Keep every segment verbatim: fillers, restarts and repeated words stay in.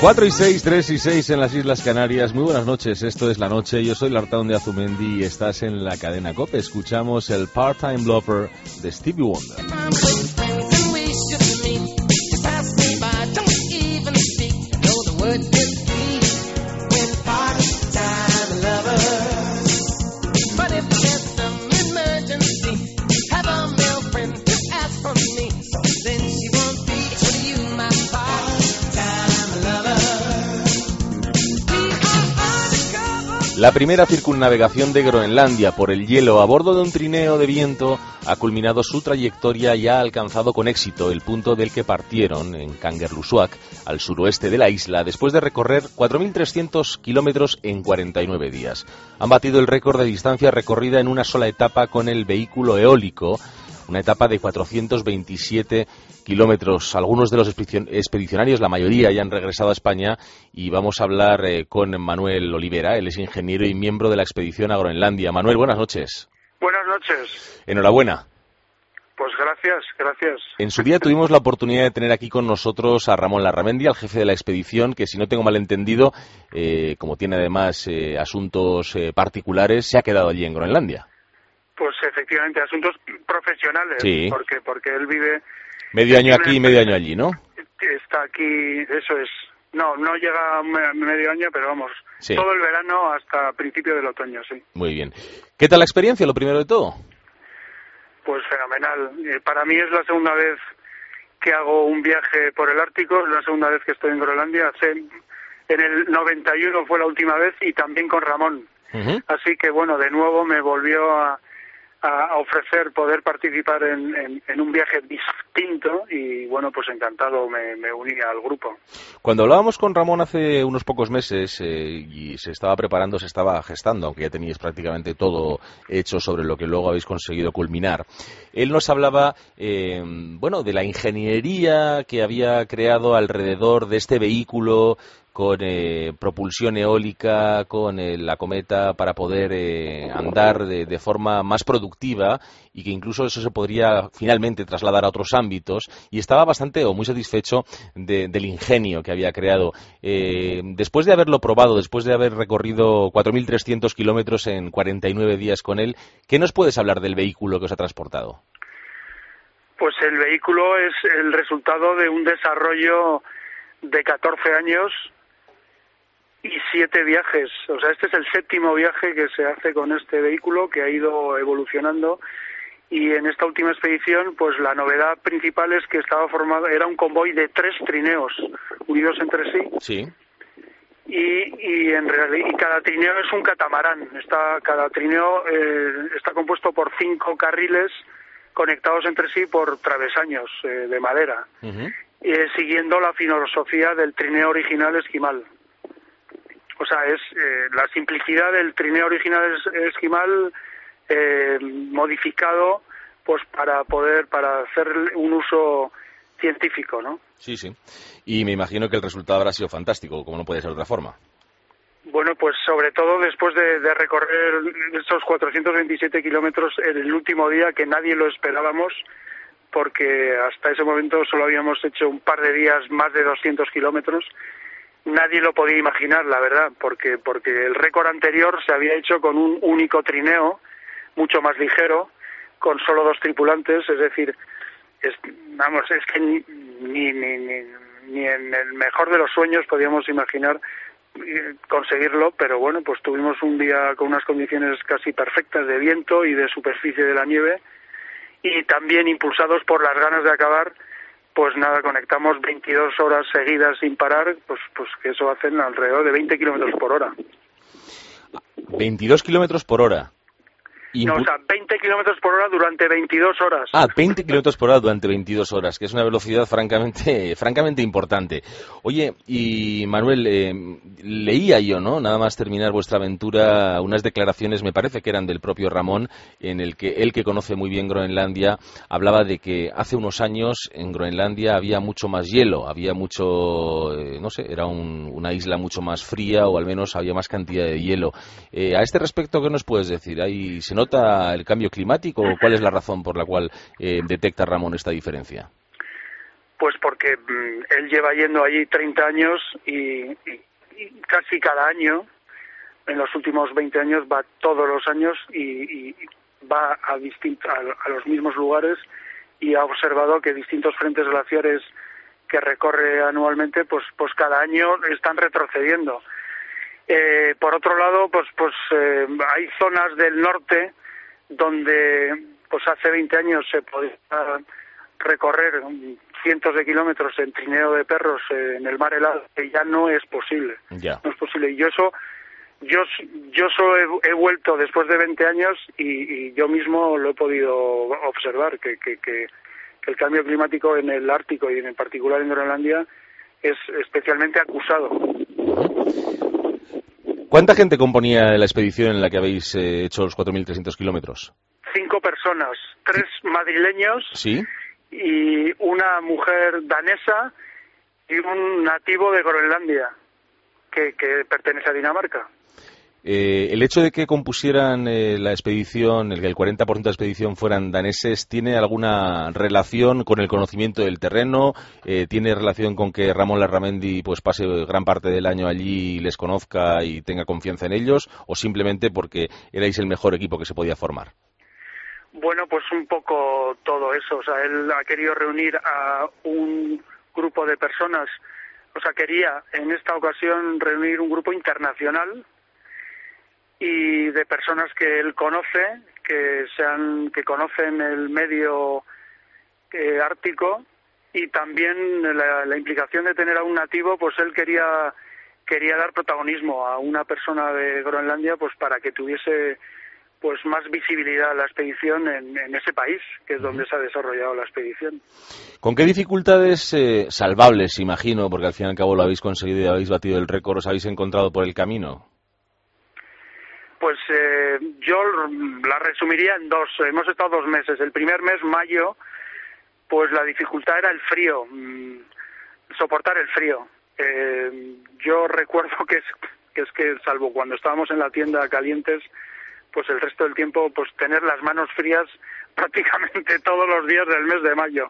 cuatro y seis, tres y seis en las Islas Canarias. Muy buenas noches, esto es La Noche. Yo soy Lartaun de Azumendi y estás en la cadena COPE. Escuchamos el Part-Time Lover de Stevie Wonder. La primera circunnavegación de Groenlandia por el hielo a bordo de un trineo de viento ha culminado su trayectoria y ha alcanzado con éxito el punto del que partieron, en Kangerlussuaq, al suroeste de la isla, después de recorrer cuatro mil trescientos kilómetros en cuarenta y nueve días. Han batido el récord de distancia recorrida en una sola etapa con el vehículo eólico, una etapa de cuatrocientos veintisiete kilómetros. Algunos de los expedicionarios, la mayoría, ya han regresado a España y vamos a hablar eh, con Manuel Olivera. Él es ingeniero y miembro de la expedición a Groenlandia. Manuel, buenas noches. Buenas noches. Enhorabuena. Pues gracias, gracias. En su día tuvimos la oportunidad de tener aquí con nosotros a Ramón Larramendi, al jefe de la expedición, que si no tengo mal entendido, eh, como tiene además eh, asuntos eh, particulares, se ha quedado allí en Groenlandia. Pues efectivamente, asuntos profesionales, sí. porque porque él vive... Medio año aquí y medio año allí, ¿no? Está aquí, eso es. No, no llega a medio año, pero vamos, sí. Todo el verano hasta principio del otoño, sí. Muy bien. ¿Qué tal la experiencia, lo primero de todo? Pues fenomenal. Eh, para mí es la segunda vez que hago un viaje por el Ártico, es la segunda vez que estoy en Groenlandia. Hace, en el noventa y uno fue la última vez y también con Ramón. Uh-huh. Así que, bueno, de nuevo me volvió a... a ofrecer poder participar en, en, en un viaje distinto y bueno, pues encantado me, me uní al grupo. Cuando hablábamos con Ramón hace unos pocos meses eh, y se estaba preparando, se estaba gestando, aunque ya teníais prácticamente todo hecho sobre lo que luego habéis conseguido culminar, él nos hablaba eh, bueno, de la ingeniería que había creado alrededor de este vehículo con eh, propulsión eólica, con eh, la cometa para poder eh, andar de, de forma más productiva y que incluso eso se podría finalmente trasladar a otros ámbitos, y estaba bastante o muy satisfecho de, del ingenio que había creado. Eh, después de haberlo probado, después de haber recorrido cuatro mil trescientos kilómetros en cuarenta y nueve días con él, ¿qué nos puedes hablar del vehículo que os ha transportado? Pues el vehículo es el resultado de un desarrollo de catorce años y siete viajes. O sea, este es el séptimo viaje que se hace con este vehículo, que ha ido evolucionando, y en esta última expedición pues la novedad principal es que estaba formado, era un convoy de tres trineos unidos entre sí. Sí. Y, y en realidad y cada trineo es un catamarán. Está, cada trineo eh, está compuesto por cinco carriles conectados entre sí por travesaños eh, de madera, uh-huh. eh, siguiendo la filosofía del trineo original esquimal. O sea, es eh, la simplicidad del trineo original es, esquimal eh, modificado pues para poder, para hacer un uso científico, ¿no? Sí, sí. Y me imagino que el resultado habrá sido fantástico, como no puede ser de otra forma. Bueno, pues sobre todo después de, de recorrer estos cuatrocientos veintisiete kilómetros en el último día, que nadie lo esperábamos, porque hasta ese momento solo habíamos hecho un par de días más de doscientos kilómetros. Nadie lo podía imaginar, la verdad, porque porque el récord anterior se había hecho con un único trineo, mucho más ligero, con solo dos tripulantes, es decir, es, vamos, es que ni, ni, ni, ni en el mejor de los sueños podíamos imaginar conseguirlo, pero bueno, pues tuvimos un día con unas condiciones casi perfectas de viento y de superficie de la nieve, y también impulsados por las ganas de acabar. Pues nada, conectamos veintidós horas seguidas sin parar, pues pues que eso hacen alrededor de veinte kilómetros por hora. veintidós kilómetros por hora. Impu- no, o sea, veinte kilómetros por hora durante veintidós horas. Ah, veinte kilómetros por hora durante veintidós horas, que es una velocidad francamente francamente importante. Oye, y Manuel, eh, leía yo, ¿no?, nada más terminar vuestra aventura, unas declaraciones, me parece que eran del propio Ramón, en el que él, que conoce muy bien Groenlandia, hablaba de que hace unos años en Groenlandia había mucho más hielo, había mucho, eh, no sé, era un, una isla mucho más fría, o al menos había más cantidad de hielo. Eh, a este respecto, ¿qué nos puedes decir? ¿Ahí se nota el cambio climático o cuál es la razón por la cual eh, detecta Ramón esta diferencia? Pues porque mmm, él lleva yendo allí treinta años y, y, y casi cada año, en los últimos veinte años, va todos los años y, y va a, distint- a, a los mismos lugares, y ha observado que distintos frentes glaciares que recorre anualmente, pues, pues cada año están retrocediendo. Eh, por otro lado, pues, pues eh, hay zonas del norte donde, pues hace veinte años se podía recorrer cientos de kilómetros en trineo de perros eh, en el mar helado, que ya no es posible. Ya. No es posible. Y yo eso, yo, yo solo he, he vuelto después de veinte años y, y yo mismo lo he podido observar, que, que, que, que el cambio climático en el Ártico y en particular en Groenlandia es especialmente acusado. ¿Cuánta gente componía la expedición en la que habéis eh, hecho los cuatro mil trescientos kilómetros? Cinco personas, tres madrileños. ¿Sí? Y una mujer danesa y un nativo de Groenlandia que, que pertenece a Dinamarca. Eh, el hecho de que compusieran eh, la expedición, el que el cuarenta por ciento de la expedición fueran daneses, ¿tiene alguna relación con el conocimiento del terreno? Eh, ¿Tiene relación con que Ramón Larramendi pues pase gran parte del año allí y les conozca y tenga confianza en ellos? ¿O simplemente porque erais el mejor equipo que se podía formar? Bueno, pues un poco todo eso. O sea, él ha querido reunir a un grupo de personas. O sea, quería en esta ocasión reunir un grupo internacional y de personas que él conoce, que sean, que conocen el medio eh, ártico, y también la, la implicación de tener a un nativo, pues él quería quería dar protagonismo a una persona de Groenlandia, pues para que tuviese pues más visibilidad a la expedición en, en ese país, que es donde se ha desarrollado la expedición. ¿Con qué dificultades eh, salvables, imagino, porque al fin y al cabo lo habéis conseguido y habéis batido el récord, os habéis encontrado por el camino? Pues eh, yo la resumiría en dos. Hemos estado dos meses. El primer mes, mayo, pues la dificultad era el frío, mmm, soportar el frío. Eh, yo recuerdo que es, que es que, salvo cuando estábamos en la tienda calientes, pues el resto del tiempo, pues tener las manos frías prácticamente todos los días del mes de mayo.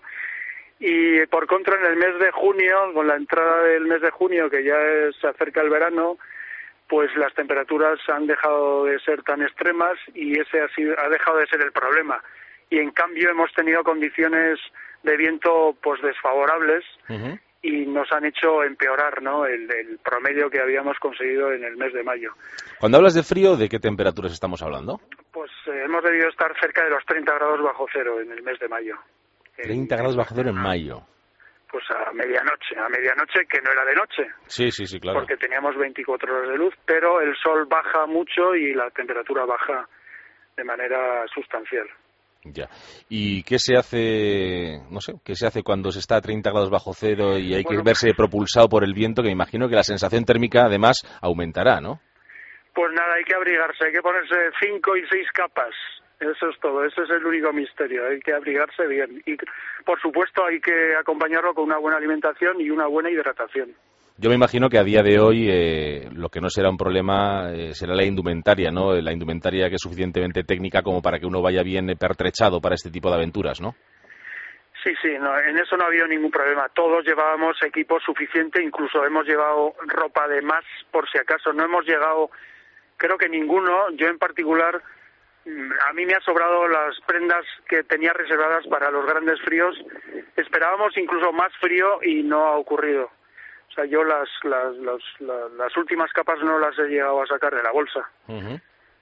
Y por contra, en el mes de junio, con la entrada del mes de junio, que ya es, se acerca el verano, pues las temperaturas han dejado de ser tan extremas y ese ha, sido, ha dejado de ser el problema. Y en cambio hemos tenido condiciones de viento pues desfavorables. Uh-huh. Y nos han hecho empeorar, ¿no?, el, el promedio que habíamos conseguido en el mes de mayo. Cuando hablas de frío, ¿de qué temperaturas estamos hablando? Pues eh, hemos debido estar cerca de los treinta grados bajo cero en el mes de mayo. treinta grados bajo cero en mayo. Pues a medianoche, a medianoche que no era de noche. Sí, sí, sí, claro. Porque teníamos veinticuatro horas de luz, pero el sol baja mucho y la temperatura baja de manera sustancial. Ya. ¿Y qué se hace, no sé, qué se hace cuando se está a treinta grados bajo cero y hay bueno, que verse propulsado por el viento, que me imagino que la sensación térmica además aumentará, ¿no? Pues nada, hay que abrigarse, hay que ponerse cinco y seis capas. Eso es todo, ese es el único misterio, hay que abrigarse bien. Y por supuesto hay que acompañarlo con una buena alimentación y una buena hidratación. Yo me imagino que a día de hoy eh, lo que no será un problema eh, será la indumentaria, ¿no? La indumentaria que es suficientemente técnica como para que uno vaya bien pertrechado para este tipo de aventuras, ¿no? Sí, sí, no, en eso no ha habido ningún problema. Todos llevábamos equipo suficiente, incluso hemos llevado ropa de más por si acaso. No hemos llegado, creo que ninguno, yo en particular, a mí me ha sobrado las prendas que tenía reservadas para los grandes fríos. Esperábamos incluso más frío y no ha ocurrido. O sea, yo las, las, las, las, las últimas capas no las he llegado a sacar de la bolsa. Uh-huh.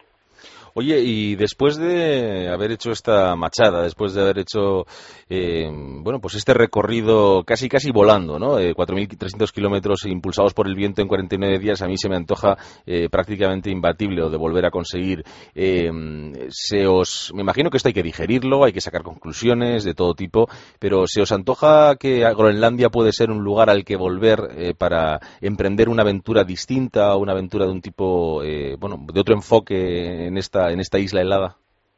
Oye, y después de haber hecho esta machada, después de haber hecho, eh, bueno, pues este recorrido casi casi volando, ¿no? Eh, cuatro mil trescientos kilómetros impulsados por el viento en cuarenta y nueve días, a mí se me antoja eh, prácticamente imbatible o de volver a conseguir. Eh, se os, me imagino que esto hay que digerirlo, hay que sacar conclusiones de todo tipo, pero ¿se os antoja que Groenlandia puede ser un lugar al que volver eh, para emprender una aventura distinta, una aventura de un tipo, eh, bueno, de otro enfoque en esta en esta isla helada?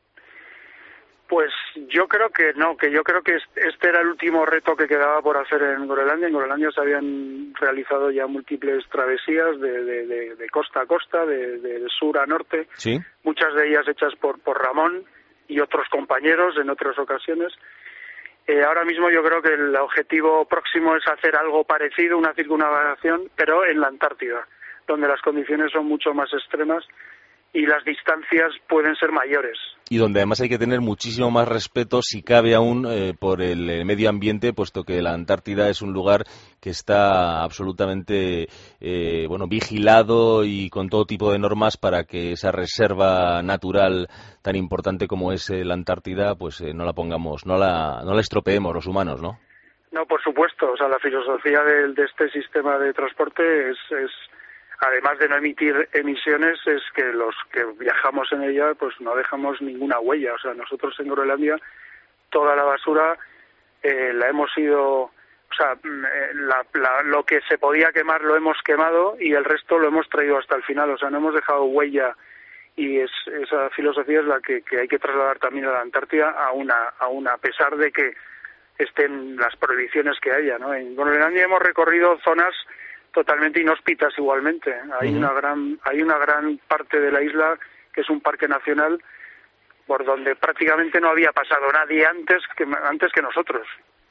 Pues yo creo que no, que yo creo que este era el último reto que quedaba por hacer en Groenlandia. En Groenlandia se habían realizado ya múltiples travesías de, de, de, de costa a costa, de, de sur a norte, ¿sí? Muchas de ellas hechas por, por Ramón y otros compañeros en otras ocasiones. Eh, ahora mismo yo creo que el objetivo próximo es hacer algo parecido, una circunnavegación, pero en la Antártida, donde las condiciones son mucho más extremas y las distancias pueden ser mayores. Y donde además hay que tener muchísimo más respeto, si cabe aún, eh, por el eh, medio ambiente, puesto que la Antártida es un lugar que está absolutamente eh, bueno, vigilado y con todo tipo de normas para que esa reserva natural tan importante como es eh, la Antártida, pues eh, no la pongamos, no la, no la estropeemos los humanos, ¿no? No, por supuesto. O sea, la filosofía de, de este sistema de transporte es, es además de no emitir emisiones, es que los que viajamos en ella pues no dejamos ninguna huella. O sea, nosotros en Groenlandia toda la basura eh, la hemos ido, o sea, la, la, lo que se podía quemar lo hemos quemado y el resto lo hemos traído hasta el final. O sea, no hemos dejado huella, y es, esa filosofía es la que, que hay que trasladar también a la Antártida, a una, a una, a pesar de que estén las prohibiciones que haya, ¿no? En Groenlandia hemos recorrido zonas totalmente inhóspitas igualmente. Hay uh-huh. una gran hay una gran parte de la isla que es un parque nacional por donde prácticamente no había pasado nadie antes que antes que nosotros.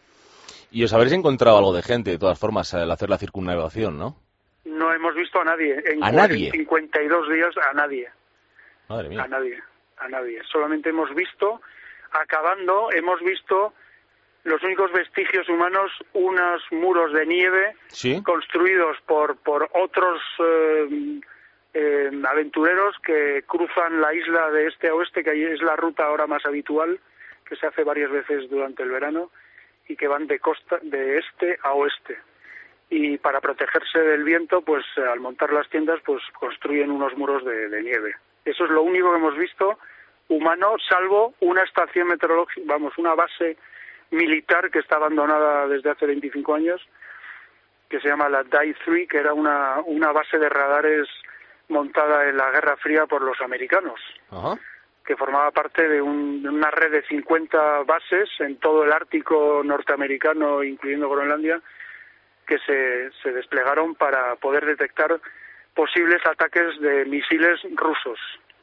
Y os habréis encontrado algo de gente, de todas formas, al hacer la circunnavegación, ¿no? No hemos visto a nadie. En ¿A nadie? cincuenta y dos días a nadie. Madre mía. A nadie, a nadie. Solamente hemos visto, acabando, hemos visto los únicos vestigios humanos, unos muros de nieve ¿Sí? construidos por por otros eh, eh, aventureros que cruzan la isla de este a oeste, que ahí es la ruta ahora más habitual, que se hace varias veces durante el verano, y que van de costa de este a oeste. Y para protegerse del viento, pues al montar las tiendas, pues construyen unos muros de, de nieve. Eso es lo único que hemos visto humano, salvo una estación meteorológica, vamos, una base militar que está abandonada desde hace veinticinco años, que se llama la Die tres, que era una, una base de radares montada en la Guerra Fría por los americanos, Ajá. que formaba parte de, un, de una red de cincuenta bases en todo el Ártico norteamericano, incluyendo Groenlandia, que se, se desplegaron para poder detectar posibles ataques de misiles rusos.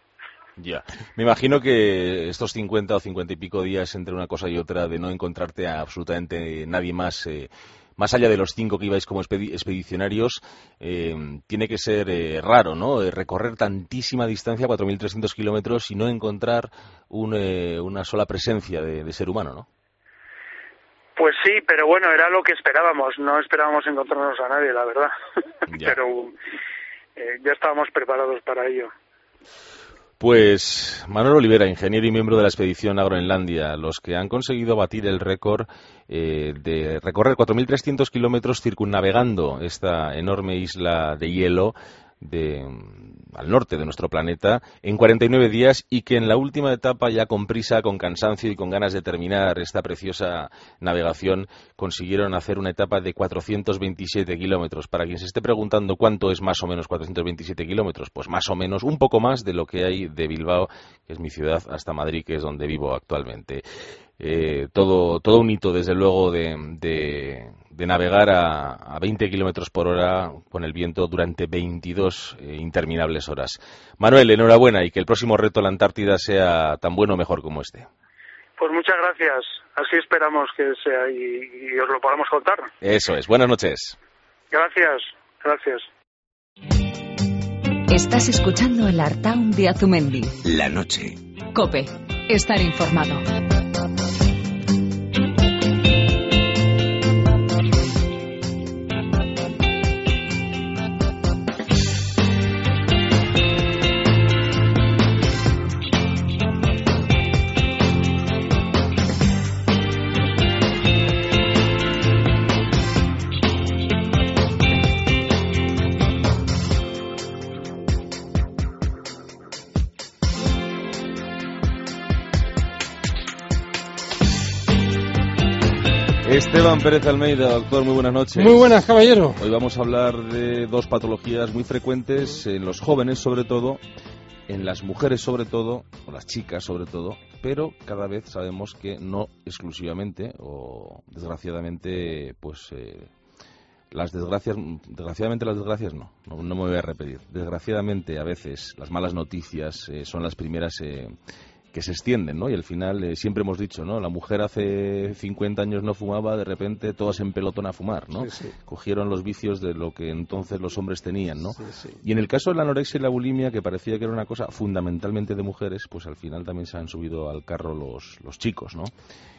Ya. Me imagino que estos cincuenta o cincuenta y pico días entre una cosa y otra, de no encontrarte a absolutamente nadie más, eh, más allá de los cinco que ibais como expedi- expedicionarios, eh, tiene que ser eh, raro, ¿no? Eh, recorrer tantísima distancia, cuatro mil trescientos kilómetros, y no encontrar un, eh, una sola presencia de, de ser humano, ¿no? Pues sí, pero bueno, era lo que esperábamos. No esperábamos encontrarnos a nadie, la verdad. Ya. Pero eh, ya estábamos preparados para ello. Pues Manuel Olivera, ingeniero y miembro de la expedición a Groenlandia, los que han conseguido batir el récord eh, de recorrer cuatro mil trescientos kilómetros circunnavegando esta enorme isla de hielo de, al norte de nuestro planeta en cuarenta y nueve días, y que en la última etapa, ya con prisa, con cansancio y con ganas de terminar esta preciosa navegación, consiguieron hacer una etapa de cuatrocientos veintisiete kilómetros. Para quien se esté preguntando cuánto es más o menos cuatrocientos veintisiete kilómetros, pues más o menos un poco más de lo que hay de Bilbao, que es mi ciudad, hasta Madrid, que es donde vivo actualmente. Eh, todo, todo un hito, desde luego, de, de, de navegar a, a veinte kilómetros por hora con el viento durante veintidós eh, interminables horas. Manuel, enhorabuena, y que el próximo reto a la Antártida sea tan bueno o mejor como este. Pues muchas gracias. Así esperamos que sea, y, y os lo podamos contar. Eso es. Buenas noches. Gracias, gracias. Estás escuchando el Artaun de Azumendi. La noche. COPE. Estar informado. Esteban Pérez Almeida, doctor, muy buenas noches. Muy buenas, caballero. Hoy vamos a hablar de dos patologías muy frecuentes en los jóvenes, sobre todo, en las mujeres, sobre todo, o las chicas, sobre todo, pero cada vez sabemos que no exclusivamente, o desgraciadamente, pues eh, las desgracias, desgraciadamente las desgracias no, no, no me voy a repetir. Desgraciadamente, a veces, las malas noticias eh, son las primeras eh, que se extienden, ¿no? Y al final eh, siempre hemos dicho, ¿no? La mujer hace cincuenta años no fumaba, de repente todas en pelotón a fumar, ¿no? Sí, sí. Cogieron los vicios de lo que entonces los hombres tenían, ¿no? Sí, sí. Y en el caso de la anorexia y la bulimia, que parecía que era una cosa fundamentalmente de mujeres, pues al final también se han subido al carro los, los chicos, ¿no?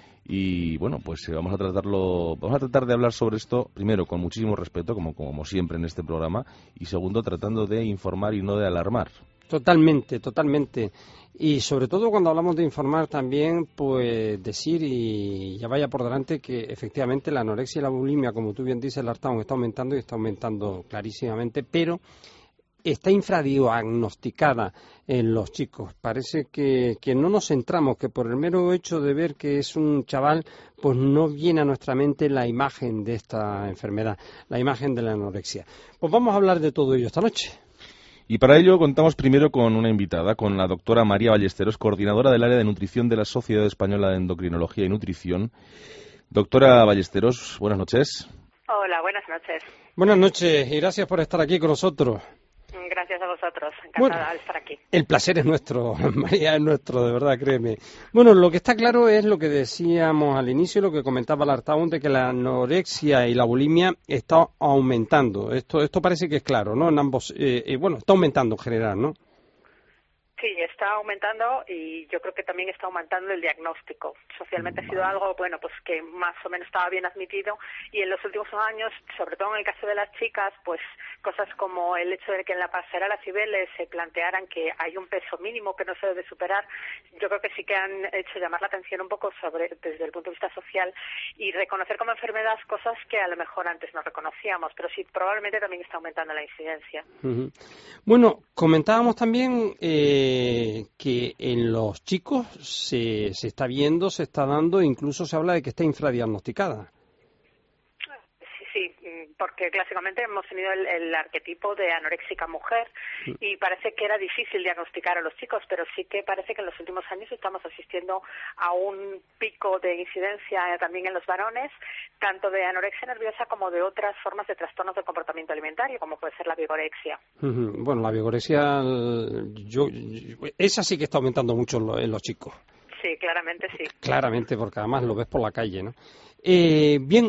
Y bueno, pues eh, vamos a tratarlo, vamos a tratar de hablar sobre esto, primero con muchísimo respeto, como, como siempre en este programa, y segundo tratando de informar y no de alarmar. Totalmente, totalmente. Y sobre todo cuando hablamos de informar también, pues decir, y ya vaya por delante, que efectivamente la anorexia y la bulimia, como tú bien dices, Lartaun, está aumentando y está aumentando clarísimamente, pero está infradiagnosticada en los chicos. Parece que, que no nos centramos, que por el mero hecho de ver que es un chaval, pues no viene a nuestra mente la imagen de esta enfermedad, la imagen de la anorexia. Pues vamos a hablar de todo ello esta noche. Y para ello contamos primero con una invitada, con la doctora María Ballesteros, coordinadora del área de nutrición de la Sociedad Española de Endocrinología y Nutrición. Doctora Ballesteros, buenas noches. Hola, buenas noches. Buenas noches y gracias por estar aquí con nosotros. Gracias a vosotros, encantada Bueno, de estar aquí. El placer es nuestro, María, es nuestro, de verdad, créeme. Bueno, lo que está claro es lo que decíamos al inicio, lo que comentaba Lartaun, de que la anorexia y la bulimia está aumentando. Esto esto parece que es claro, ¿no? En ambos, eh, eh, bueno, está aumentando en general, ¿no? Sí, está aumentando y yo creo que también está aumentando el diagnóstico. Socialmente ha sido algo, bueno, pues que más o menos estaba bien admitido y en los últimos años, sobre todo en el caso de las chicas, pues cosas como el hecho de que en la pasarela Cibeles se plantearan que hay un peso mínimo que no se debe superar, yo creo que sí que han hecho llamar la atención un poco sobre desde el punto de vista social y reconocer como enfermedad cosas que a lo mejor antes no reconocíamos, pero sí, probablemente también está aumentando la incidencia. Uh-huh. Bueno, comentábamos también eh, que en los chicos se, se está viendo, se está dando, incluso se habla de que está infradiagnosticada. Sí, porque clásicamente hemos tenido el, el arquetipo de anoréxica mujer y parece que era difícil diagnosticar a los chicos, pero sí que parece que en los últimos años estamos asistiendo a un pico de incidencia también en los varones, tanto de anorexia nerviosa como de otras formas de trastornos del comportamiento alimentario, como puede ser la vigorexia. Uh-huh. Bueno, la vigorexia, yo, yo, esa sí que está aumentando mucho en, lo, en los chicos. Sí, claramente sí. Claramente, porque además lo ves por la calle, ¿no? Eh, bien,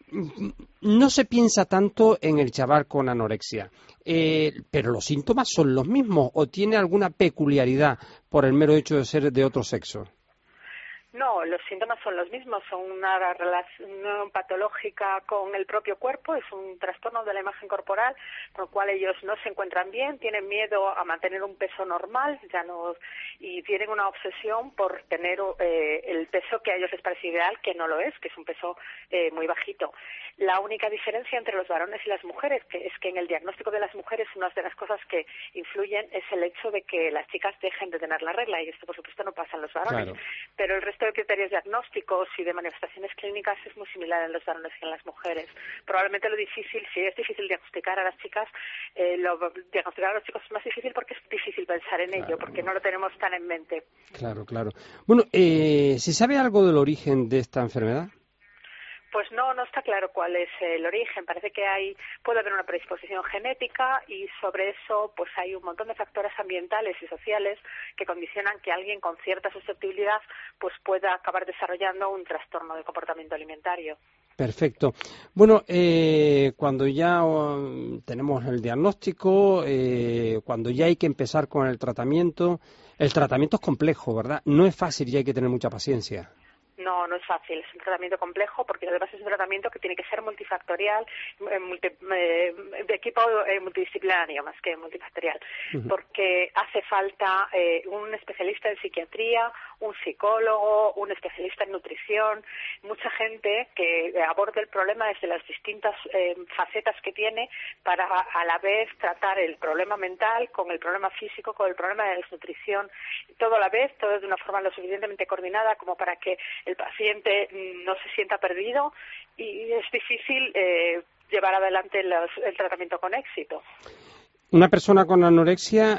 no se piensa tanto en el chaval con anorexia, eh, pero los síntomas son los mismos o tiene alguna peculiaridad por el mero hecho de ser de otro sexo. No, los síntomas son los mismos, son una relación patológica con el propio cuerpo, es un trastorno de la imagen corporal, con el cual ellos no se encuentran bien, tienen miedo a mantener un peso normal, ya no, y tienen una obsesión por tener eh, el peso que a ellos les parece ideal, que no lo es, que es un peso eh, muy bajito. La única diferencia entre los varones y las mujeres, que es que en el diagnóstico de las mujeres una de las cosas que influyen es el hecho de que las chicas dejen de tener la regla, y esto por supuesto no pasa en los varones, claro. Pero el resto de criterios diagnósticos y de manifestaciones clínicas es muy similar en los varones que en las mujeres. Probablemente lo difícil, si es difícil diagnosticar a las chicas, eh, lo, diagnosticar a los chicos es más difícil porque es difícil pensar en claro. ello, porque no lo tenemos tan en mente. Claro, claro. Bueno, eh, ¿se sabe algo del origen de esta enfermedad? Pues no, no está claro cuál es el origen. Parece que hay, puede haber una predisposición genética y sobre eso pues hay un montón de factores ambientales y sociales que condicionan que alguien con cierta susceptibilidad pues pueda acabar desarrollando un trastorno de comportamiento alimentario. Perfecto. Bueno, eh, cuando ya um, tenemos el diagnóstico, eh, cuando ya hay que empezar con el tratamiento, el tratamiento es complejo, ¿verdad? No es fácil y hay que tener mucha paciencia. No, no es fácil, es un tratamiento complejo porque además es un tratamiento que tiene que ser multifactorial, eh, multi, eh, de equipo eh, multidisciplinario más que multifactorial, uh-huh. porque hace falta eh, un especialista en psiquiatría, un psicólogo, un especialista en nutrición, mucha gente que aborde el problema desde las distintas eh, facetas que tiene para a la vez tratar el problema mental con el problema físico, con el problema de desnutrición, todo a la vez, todo de una forma lo suficientemente coordinada como para que el paciente no se sienta perdido y es difícil eh, llevar adelante los, el tratamiento con éxito. ¿Una persona con anorexia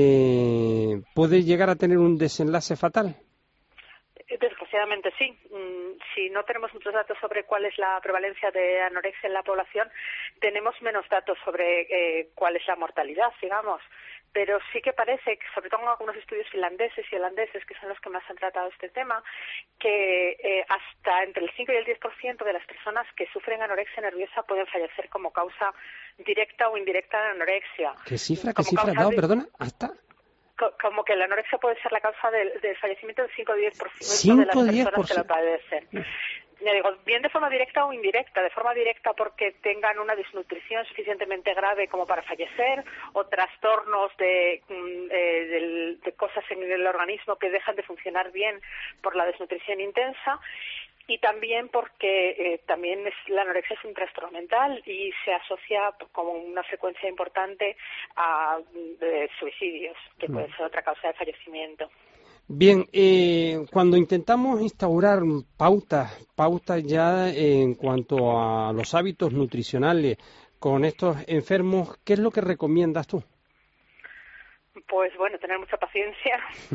eh, puede llegar a tener un desenlace fatal? Desgraciadamente sí. Si no tenemos muchos datos sobre cuál es la prevalencia de anorexia en la población, tenemos menos datos sobre eh, cuál es la mortalidad, digamos. pero sí que parece, sobre todo en algunos estudios finlandeses y holandeses, que son los que más han tratado este tema, que eh, hasta entre el cinco y el diez por ciento de las personas que sufren anorexia nerviosa pueden fallecer como causa directa o indirecta de anorexia. ¿Qué cifra, qué cifra has dado, de... perdona? ¿Hasta...? Como que la anorexia puede ser la causa del, del fallecimiento del cinco o diez por ciento de las personas que lo padecen. Ya digo, bien de forma directa o indirecta. De forma directa porque tengan una desnutrición suficientemente grave como para fallecer, o trastornos de, eh, de, de cosas en el organismo que dejan de funcionar bien por la desnutrición intensa. Y también porque eh, también es, la anorexia es un trastorno mental y se asocia como una frecuencia importante a eh, suicidios, que puede ser otra causa de fallecimiento. Bien, eh, cuando intentamos instaurar pautas, pautas ya en cuanto a los hábitos nutricionales con estos enfermos, ¿qué es lo que recomiendas tú? Pues bueno, tener mucha paciencia.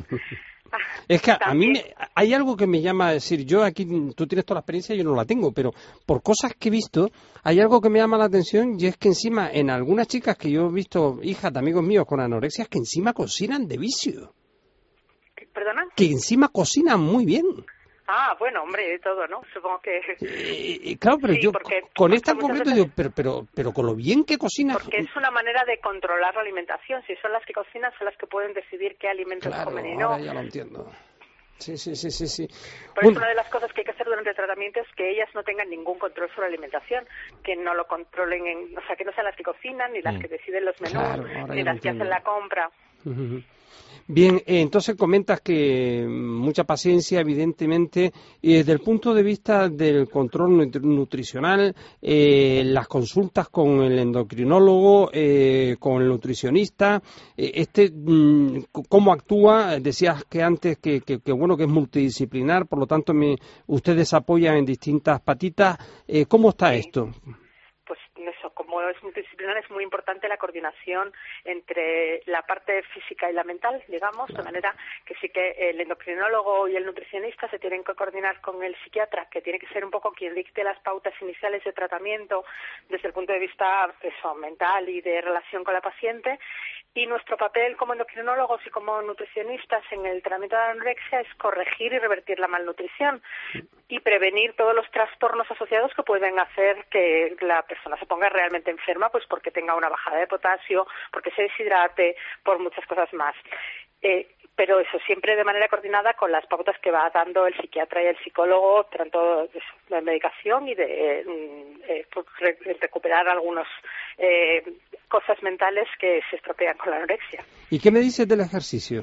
Es que a mí me, hay algo que me llama a decir, yo aquí, tú tienes toda la experiencia, yo no la tengo, pero por cosas que he visto, hay algo que me llama la atención y es que encima en algunas chicas que yo he visto, hijas de amigos míos con anorexias, que encima cocinan de vicio. ¿Perdona? Que encima cocinan muy bien. Ah, bueno, hombre, de todo, ¿no? Supongo que... Eh, claro, pero sí, yo porque, con esta en muchas concreto veces... digo, pero, pero, pero con lo bien que cocina... Porque es una manera de controlar la alimentación. Si son las que cocinan, son las que pueden decidir qué alimentos claro, comen y no. Ahora ya lo entiendo. Sí, sí, sí, sí, sí. Por bueno. eso una de las cosas que hay que hacer durante el tratamiento es que ellas no tengan ningún control sobre la alimentación, que no lo controlen, en, o sea, que no sean las que cocinan, ni las mm. que deciden los menús, claro, ni las que hacen la compra. Uh-huh. Bien, eh, entonces comentas que mucha paciencia, evidentemente, y desde el punto de vista del control nutricional, eh, las consultas con el endocrinólogo, eh, con el nutricionista, eh, este, ¿cómo actúa? Decías que antes que, que, que bueno que es multidisciplinar, por lo tanto me, ustedes apoyan en distintas patitas. Eh, ¿Cómo está sí. esto? Pues eso, como es multidisciplinar, es muy importante la coordinación entre la parte física y la mental, digamos, claro. De manera que sí que el endocrinólogo y el nutricionista se tienen que coordinar con el psiquiatra, que tiene que ser un poco quien dicte las pautas iniciales de tratamiento desde el punto de vista eso, mental y de relación con la paciente. Y nuestro papel como endocrinólogos y como nutricionistas en el tratamiento de la anorexia es corregir y revertir la malnutrición y prevenir todos los trastornos asociados que pueden hacer que la persona se ponga realmente enferma, pues porque tenga una bajada de potasio, porque se deshidrate, por muchas cosas más. Eh, pero eso siempre de manera coordinada con las pautas que va dando el psiquiatra y el psicólogo, tanto de medicación y de eh, eh, recuperar algunas eh, cosas mentales que se estropean con la anorexia. ¿Y qué me dices del ejercicio?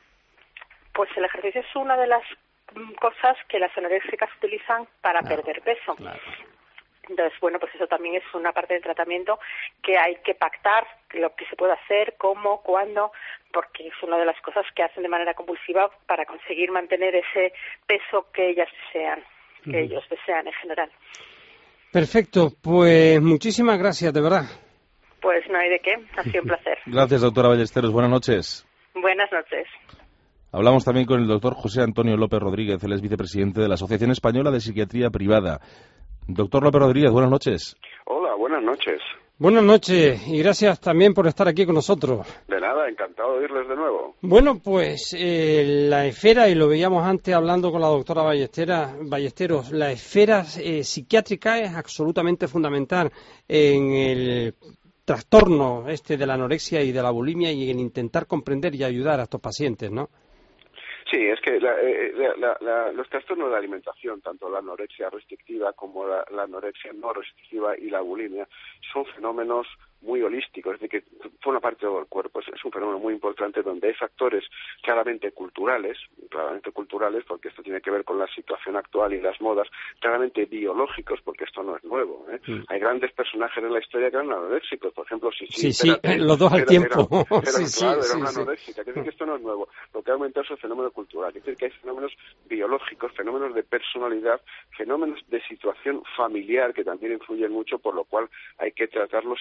Pues el ejercicio es una de las cosas que las anoréxicas utilizan para claro, perder peso. Claro. Entonces, bueno, pues eso también es una parte del tratamiento que hay que pactar, lo que se puede hacer, cómo, cuándo, porque es una de las cosas que hacen de manera compulsiva para conseguir mantener ese peso que ellas desean, que uh-huh. ellos desean en general. Perfecto, pues muchísimas gracias, de verdad. Pues no hay de qué, ha sido un placer. Gracias, doctora Ballesteros, buenas noches. Buenas noches. Hablamos también con el doctor José Antonio López Rodríguez, él es vicepresidente de la Asociación Española de Psiquiatría Privada. Doctor López Rodríguez, buenas noches. Hola, buenas noches. Buenas noches y gracias también por estar aquí con nosotros. De nada, encantado de oírles de nuevo. Bueno, pues eh, la esfera, y lo veíamos antes hablando con la doctora Ballestera, Ballesteros, la esfera eh, psiquiátrica es absolutamente fundamental en el trastorno este de la anorexia y de la bulimia y en intentar comprender y ayudar a estos pacientes, ¿no? Sí, es que la, la, la, la, los trastornos de alimentación, tanto la anorexia restrictiva como la, la anorexia no restrictiva y la bulimia, son fenómenos muy holísticos, es decir, que forma parte del cuerpo. Es, es un fenómeno muy importante donde hay factores claramente culturales, claramente culturales, porque esto tiene que ver con la situación actual y las modas, claramente biológicos, porque esto no es nuevo. ¿eh? Sí. Hay grandes personajes en la historia que eran anoréxicos, por ejemplo, Sisi. Sí, sí, sí los dos al era, tiempo. Era, era, sí, era, sí, claro, sí, era una sí. anoréxica, quiere decir que esto no es nuevo. Lo que ha aumentado es el fenómeno cultural, quiere decir que hay fenómenos biológicos, fenómenos de personalidad, fenómenos de situación familiar que también influyen mucho, por lo cual hay que tratarlos y verlos desde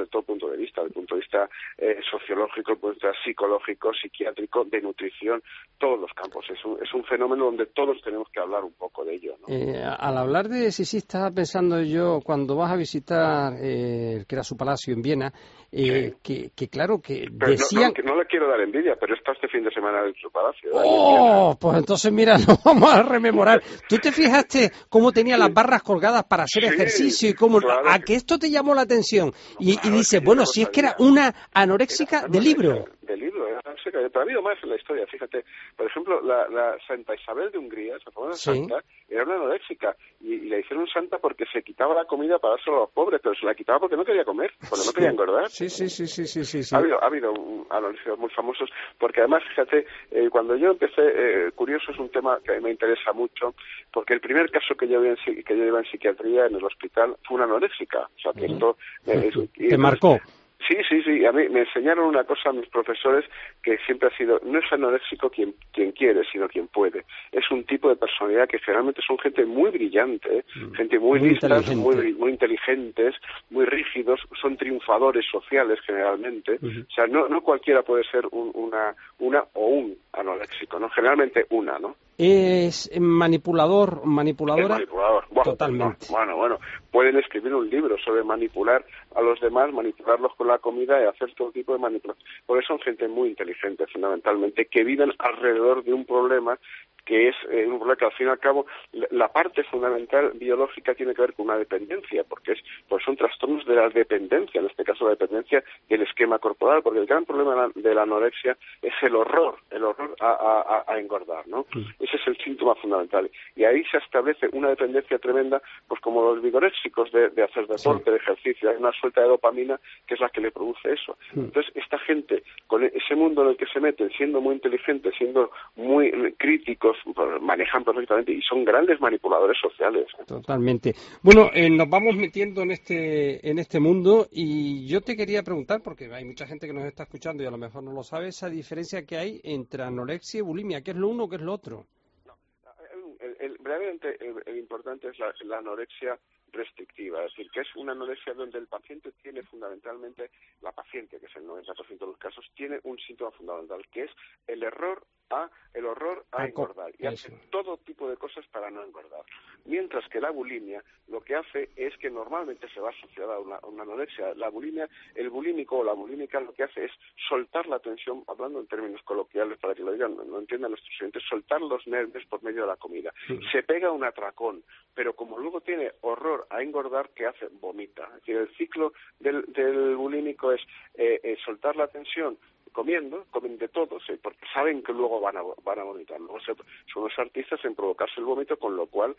todo punto de vista, desde el punto de vista eh, sociológico, desde el punto de vista psicológico, psiquiátrico, de nutrición, todos los campos. Es un, es un fenómeno donde todos tenemos que hablar un poco de ello, ¿no? Eh, al hablar de Sisi, estaba pensando yo, cuando vas a visitar, eh, que era su palacio en Viena, eh, sí. que, que claro, que pero decían... No, no, no le quiero dar envidia, pero está este fin de semana en su palacio. ¡Oh! Pues entonces, mira, nos vamos a rememorar. ¿Tú te fijaste cómo tenía las barras colgadas para hacer sí, ejercicio y cómo... Claro. ¿A que esto te llamó la atención? Y, claro, y dices, bueno, si es que era una anoréxica de libro. De libro, era anoréxica. Pero ha habido más en la historia, fíjate. Por ejemplo, la, la Santa Isabel de Hungría, esa famosa sí. santa, era una anoréxica. Y, y la hicieron santa porque se quitaba la comida para dárselo a los pobres, pero se la quitaba porque no quería comer, porque no quería engordar. Sí, sí, sí, sí, sí, sí, sí. Ha habido, ha habido anoréxicos muy famosos, porque además, fíjate, eh, cuando yo empecé, eh, curioso, es un tema que me interesa mucho, porque el primer caso que yo vi en, que yo llevé en psiquiatría en el hospital fue una anoréxica. O sea, que esto... Eh, es, ¿Te marcó? Sí, sí, sí. A mí me enseñaron una cosa a mis profesores que siempre ha sido, no es anoréxico quien, quien quiere, sino quien puede. Es un tipo de personalidad que generalmente son gente muy brillante, mm. gente muy, muy listas, muy, muy inteligentes, muy rígidos, son triunfadores sociales generalmente. Uh-huh. O sea, no, no cualquiera puede ser un, una, una o un anoréxico, ¿no? Generalmente una, ¿no? Es manipulador, manipuladora. Es manipulador. Bueno, totalmente. Bueno, bueno, pueden escribir un libro sobre manipular a los demás, manipularlos con la comida y hacer todo tipo de manipulación. Porque son gente muy inteligente, fundamentalmente, que viven alrededor de un problema que es eh, un problema que al fin y al cabo la, la parte fundamental biológica tiene que ver con una dependencia, porque es pues son trastornos de la dependencia, en este caso la dependencia del esquema corporal, porque el gran problema de la, de la anorexia es el horror, el horror a, a, a engordar, ¿no? Sí. Ese es el síntoma fundamental. Y ahí se establece una dependencia tremenda, pues como los vigoréxicos de, de hacer deporte, sí. de ejercicio, hay una suelta de dopamina que es la que le produce eso. Sí. Entonces, esta gente, con ese mundo en el que se meten, siendo muy inteligentes, siendo muy críticos, manejan perfectamente y son grandes manipuladores sociales. Totalmente. Bueno, eh, nos vamos metiendo en este en este mundo y yo te quería preguntar, porque hay mucha gente que nos está escuchando y a lo mejor no lo sabe, esa diferencia que hay entre anorexia y bulimia. ¿Qué es lo uno, qué es lo otro? No, el, el, brevemente, el, el importante es la, la anorexia restrictiva, es decir, que es una anorexia donde el paciente tiene fundamentalmente, la paciente, que es el noventa por ciento de los casos, tiene un síntoma fundamental, que es el error a el horror a engordar y hace todo tipo de cosas para no engordar. Mientras que la bulimia lo que hace es que normalmente se va asociada a una, a una anorexia. La bulimia, el bulímico o la bulímica lo que hace es soltar la tensión, hablando en términos coloquiales para que lo digan, no entiendan nuestros clientes, soltar los nervios por medio de la comida. Sí. Se pega un atracón, pero como luego tiene horror a engordar, ¿qué hace? Vomita. Es decir, el ciclo del, del bulímico es eh, eh, soltar la tensión, comiendo, comen de todo, ¿sí? Porque saben que luego van a, van a vomitar. Luego se, son los artistas en provocarse el vómito, con lo cual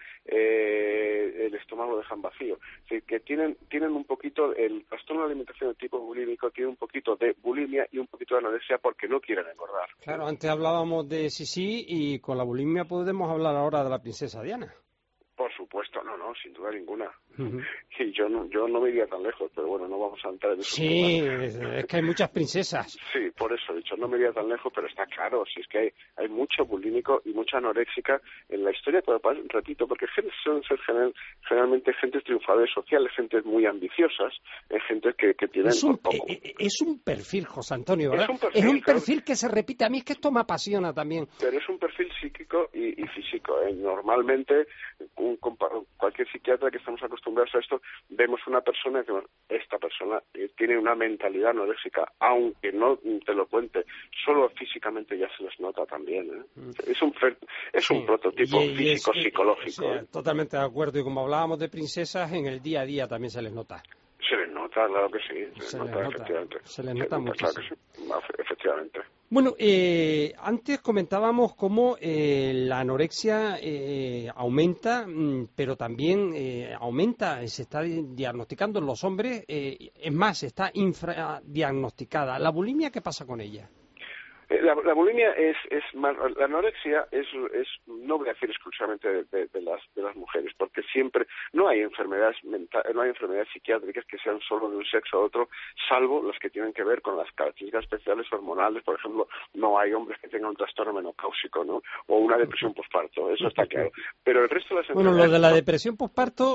eh, el estómago lo dejan vacío. ¿Sí? Que tienen tienen un poquito, el trastorno de alimentación de tipo bulímico tiene un poquito de bulimia y un poquito de anorexia porque no quieren engordar. Claro, antes hablábamos de Sisi y con la bulimia podemos hablar ahora de la princesa Diana. Por supuesto, no, no, sin duda ninguna. Uh-huh. Y yo no, yo no me iría tan lejos, pero bueno, no vamos a entrar en eso. Sí, es, es que hay muchas princesas. Sí, por eso he dicho, no me iría tan lejos, pero está claro, si es que hay, hay mucho bulímico y mucha anoréxica en la historia, pero repito, porque son ser general, generalmente gentes triunfadores sociales, gentes muy ambiciosas, gente que, que tienen... Es un, por poco. es un perfil, José Antonio, ¿verdad? Es un perfil, es un perfil claro, que se repite. A mí es que esto me apasiona también. Pero es un perfil psíquico y, y físico. ¿eh? Normalmente, un, cualquier psiquiatra que estamos acostumbrados a esto, vemos una persona que, bueno, esta persona eh, tiene una mentalidad anoréxica, aunque no te lo cuente, solo físicamente ya se les nota también. ¿eh? Es un es sí. un prototipo y, físico y es, psicológico. Sí, ¿eh? Totalmente de acuerdo. Y como hablábamos de princesas, en el día a día también se les nota. Se les nota, claro que sí. Se, se les nota, nota, efectivamente. Se les nota mucho. Claro que sí, efectivamente. Bueno, eh, antes comentábamos cómo eh, la anorexia eh, aumenta, pero también eh, aumenta, se está diagnosticando en los hombres, eh, es más, está infradiagnosticada. ¿La bulimia qué pasa con ella? La, la bulimia es, es más, la anorexia es, es, no voy a decir exclusivamente de, de, de las de las mujeres, porque siempre no hay enfermedades mentales, no hay enfermedades psiquiátricas que sean solo de un sexo u otro, salvo las que tienen que ver con las características especiales hormonales. Por ejemplo, no hay hombres que tengan un trastorno menopáusico, ¿no? O una depresión posparto, eso está claro. Pero el resto de las enfermedades... Bueno, lo de la depresión posparto,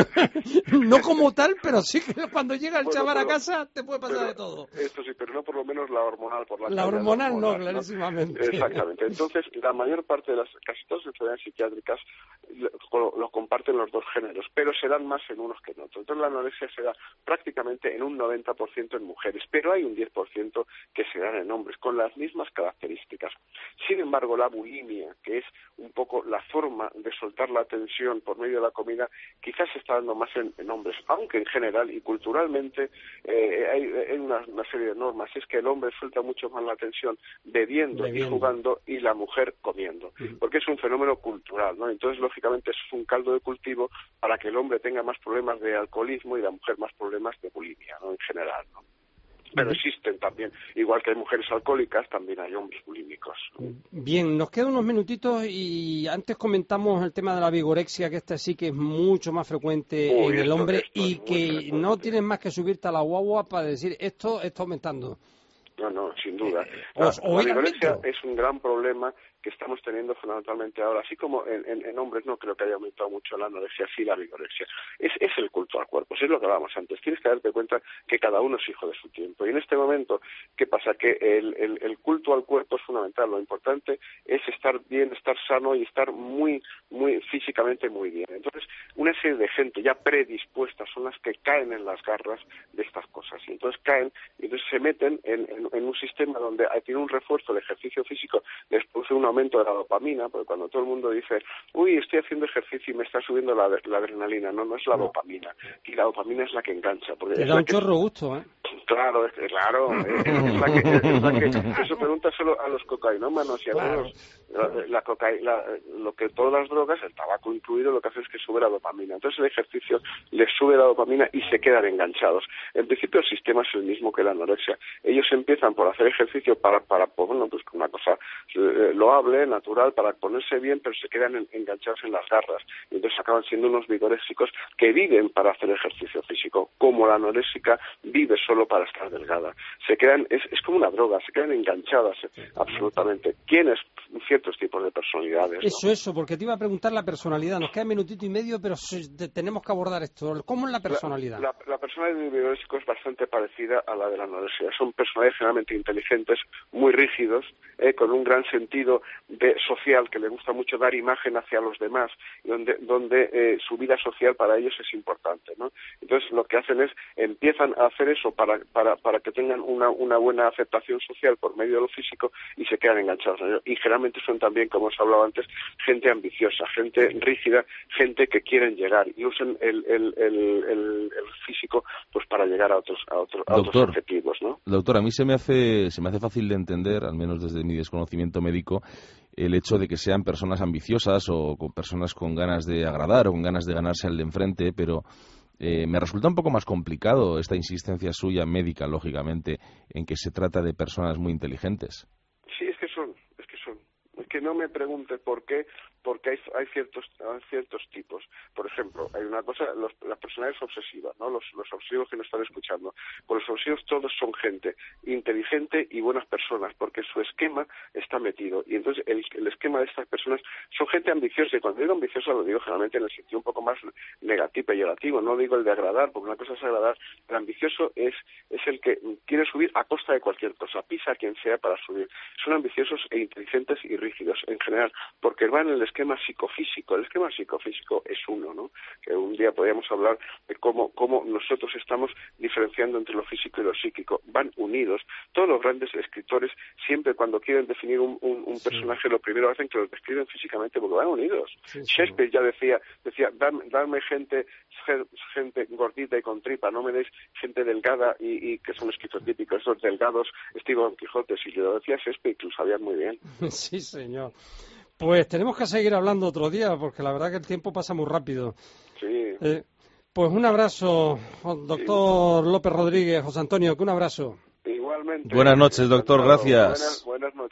no como tal, pero sí que cuando llega el bueno, chaval pero, a casa te puede pasar pero, de todo. Esto sí, pero no por lo menos la hormonal. Por la la hormonal no, clarísimamente. ¿no? Exactamente. Entonces, la mayor parte de las, casi todas las enfermedades psiquiátricas lo, lo comparten los dos géneros, pero se dan más en unos que en otros. Entonces, la anorexia se da prácticamente en un noventa por ciento en mujeres, pero hay un diez por ciento que se dan en hombres, con las mismas características. Sin embargo, la bulimia, que es un poco la forma de soltar la tensión por medio de la comida, quizás se está dando más en, en hombres, aunque en general y culturalmente eh, hay, hay una, una serie de normas. Es que el hombre suelta mucho más la tensión bebiendo, bebiendo. y jugando, y la mujer comiendo, uh-huh. porque es un fenómeno cultural, ¿no? Entonces, lógicamente, es un caldo de cultivo para que el hombre tenga más problemas de alcoholismo y la mujer más problemas de bulimia, ¿no? En general, ¿no? Pero existen también, igual que hay mujeres alcohólicas, también hay hombres bulímicos. Bien, nos quedan unos minutitos y antes comentamos el tema de la vigorexia, que esta sí que es mucho más frecuente Uy, en el esto, hombre esto y que no tienes más que subirte a la guagua para decir esto está aumentando. No, no, sin duda. Eh, la, os, la vigorexia es un gran problema que estamos teniendo fundamentalmente ahora, así como en, en, en hombres no creo que haya aumentado mucho la anorexia, sí la vigorexia. Es, es el culto al cuerpo, es lo que hablábamos antes. Tienes que darte cuenta que cada uno es hijo de su tiempo. Y en este momento, ¿qué pasa? Que el, el, el culto al cuerpo es fundamental. Lo importante es estar bien, estar sano y estar muy, muy físicamente muy bien. Entonces, una serie de gente ya predispuesta son las que caen en las garras de estas cosas. Y entonces caen, y entonces se meten en, en, en un sistema donde tiene un refuerzo de ejercicio físico, les produce un aumento de la dopamina, porque cuando todo el mundo dice, uy, estoy haciendo ejercicio y me está subiendo la, la adrenalina, no, no es la no. dopamina, y la dopamina es la que engancha. Porque Te es da la un que chorro gusto, ¿eh? Claro, es, claro, es, es, la que, es la que, eso pregunta solo a los cocainómanos y a claro. todos, la, la coca, la, lo que todas las drogas, el tabaco incluido, lo que hace es que sube la dopamina. Entonces el ejercicio les sube la dopamina y se quedan enganchados. En principio el sistema es el mismo que la anorexia. Ellos empiezan por hacer ejercicio para, para pues, bueno, pues una cosa eh, loable, natural, para ponerse bien, pero se quedan en, enganchados en las garras. Y entonces acaban siendo unos vigoréxicos que viven para hacer ejercicio físico, como la anoréxica vive solo para estar delgada. Se quedan, es, es como una droga, se quedan enganchadas eh, absolutamente. ¿Quiénes? Ciertos tipos de personalidades. Eso, ¿no? eso, porque te iba a preguntar la personalidad. Nos queda un minutito y medio, pero tenemos que abordar esto. ¿Cómo es la personalidad? La, la, la personalidad del vigoréxico es bastante parecida a la de la anorexia. Son personalidades generalmente inteligentes, muy rígidos, eh, con un gran sentido de social, que le gusta mucho dar imagen hacia los demás, y donde, donde eh, su vida social para ellos es importante, ¿no? Entonces lo que hacen es, empiezan a hacer eso para, para, para que tengan una, una buena aceptación social por medio de lo físico y se quedan enganchados en ello. Y generalmente son también, como os hablaba antes, gente ambiciosa, gente rígida, gente que quieren llegar y usan el, el, el, el, el físico pues para llegar a otros, a otros, a Doctor, otros objetivos, ¿no? Doctor, a mí se me hace se me hace fácil de entender, al menos desde mi desconocimiento médico, el hecho de que sean personas ambiciosas o con personas con ganas de agradar o con ganas de ganarse al de enfrente, pero eh, me resulta un poco más complicado esta insistencia suya médica, lógicamente, en que se trata de personas muy inteligentes. Sí, es que son, es que son. Es que no me pregunte por qué, porque hay, hay ciertos hay ciertos tipos. Por ejemplo, hay una cosa, los, las personalidades obsesivas, ¿no? Los, los obsesivos que nos están escuchando. Con los obsesivos todos son gente inteligente y buenas personas, porque su esquema está metido. Y entonces el, el esquema de estas personas son gente ambiciosa. Y cuando digo ambiciosa lo digo generalmente en el sentido un poco más negativo, peyorativo. No digo el de agradar, porque una cosa es agradar. El ambicioso es, es el que quiere subir a costa de cualquier cosa, pisa a quien sea para subir. Son ambiciosos e inteligentes y rígidos en general, porque van en el esquema psicofísico. El esquema psicofísico es uno, ¿no? Que un día podríamos hablar de cómo, cómo nosotros estamos diferenciando entre lo físico y lo psíquico. Van unidos. Todos los grandes escritores, siempre cuando quieren definir un, un, un personaje, sí. lo primero hacen que lo describen físicamente, porque van unidos. Sí, sí. Shakespeare ya decía, decía, dame, dame gente, gente gordita y con tripa, no me deis gente delgada y, y que son esquizotípicos, esos delgados, estilo Don Quijote. Si lo decía Shakespeare, lo sabían muy bien. Sí, señor. Pues tenemos que seguir hablando otro día, porque la verdad que el tiempo pasa muy rápido. Sí. Eh, pues un abrazo, doctor sí. López Rodríguez, José Antonio, que un abrazo. Igualmente. Buenas noches, doctor, gracias. Buenas, buenas noches.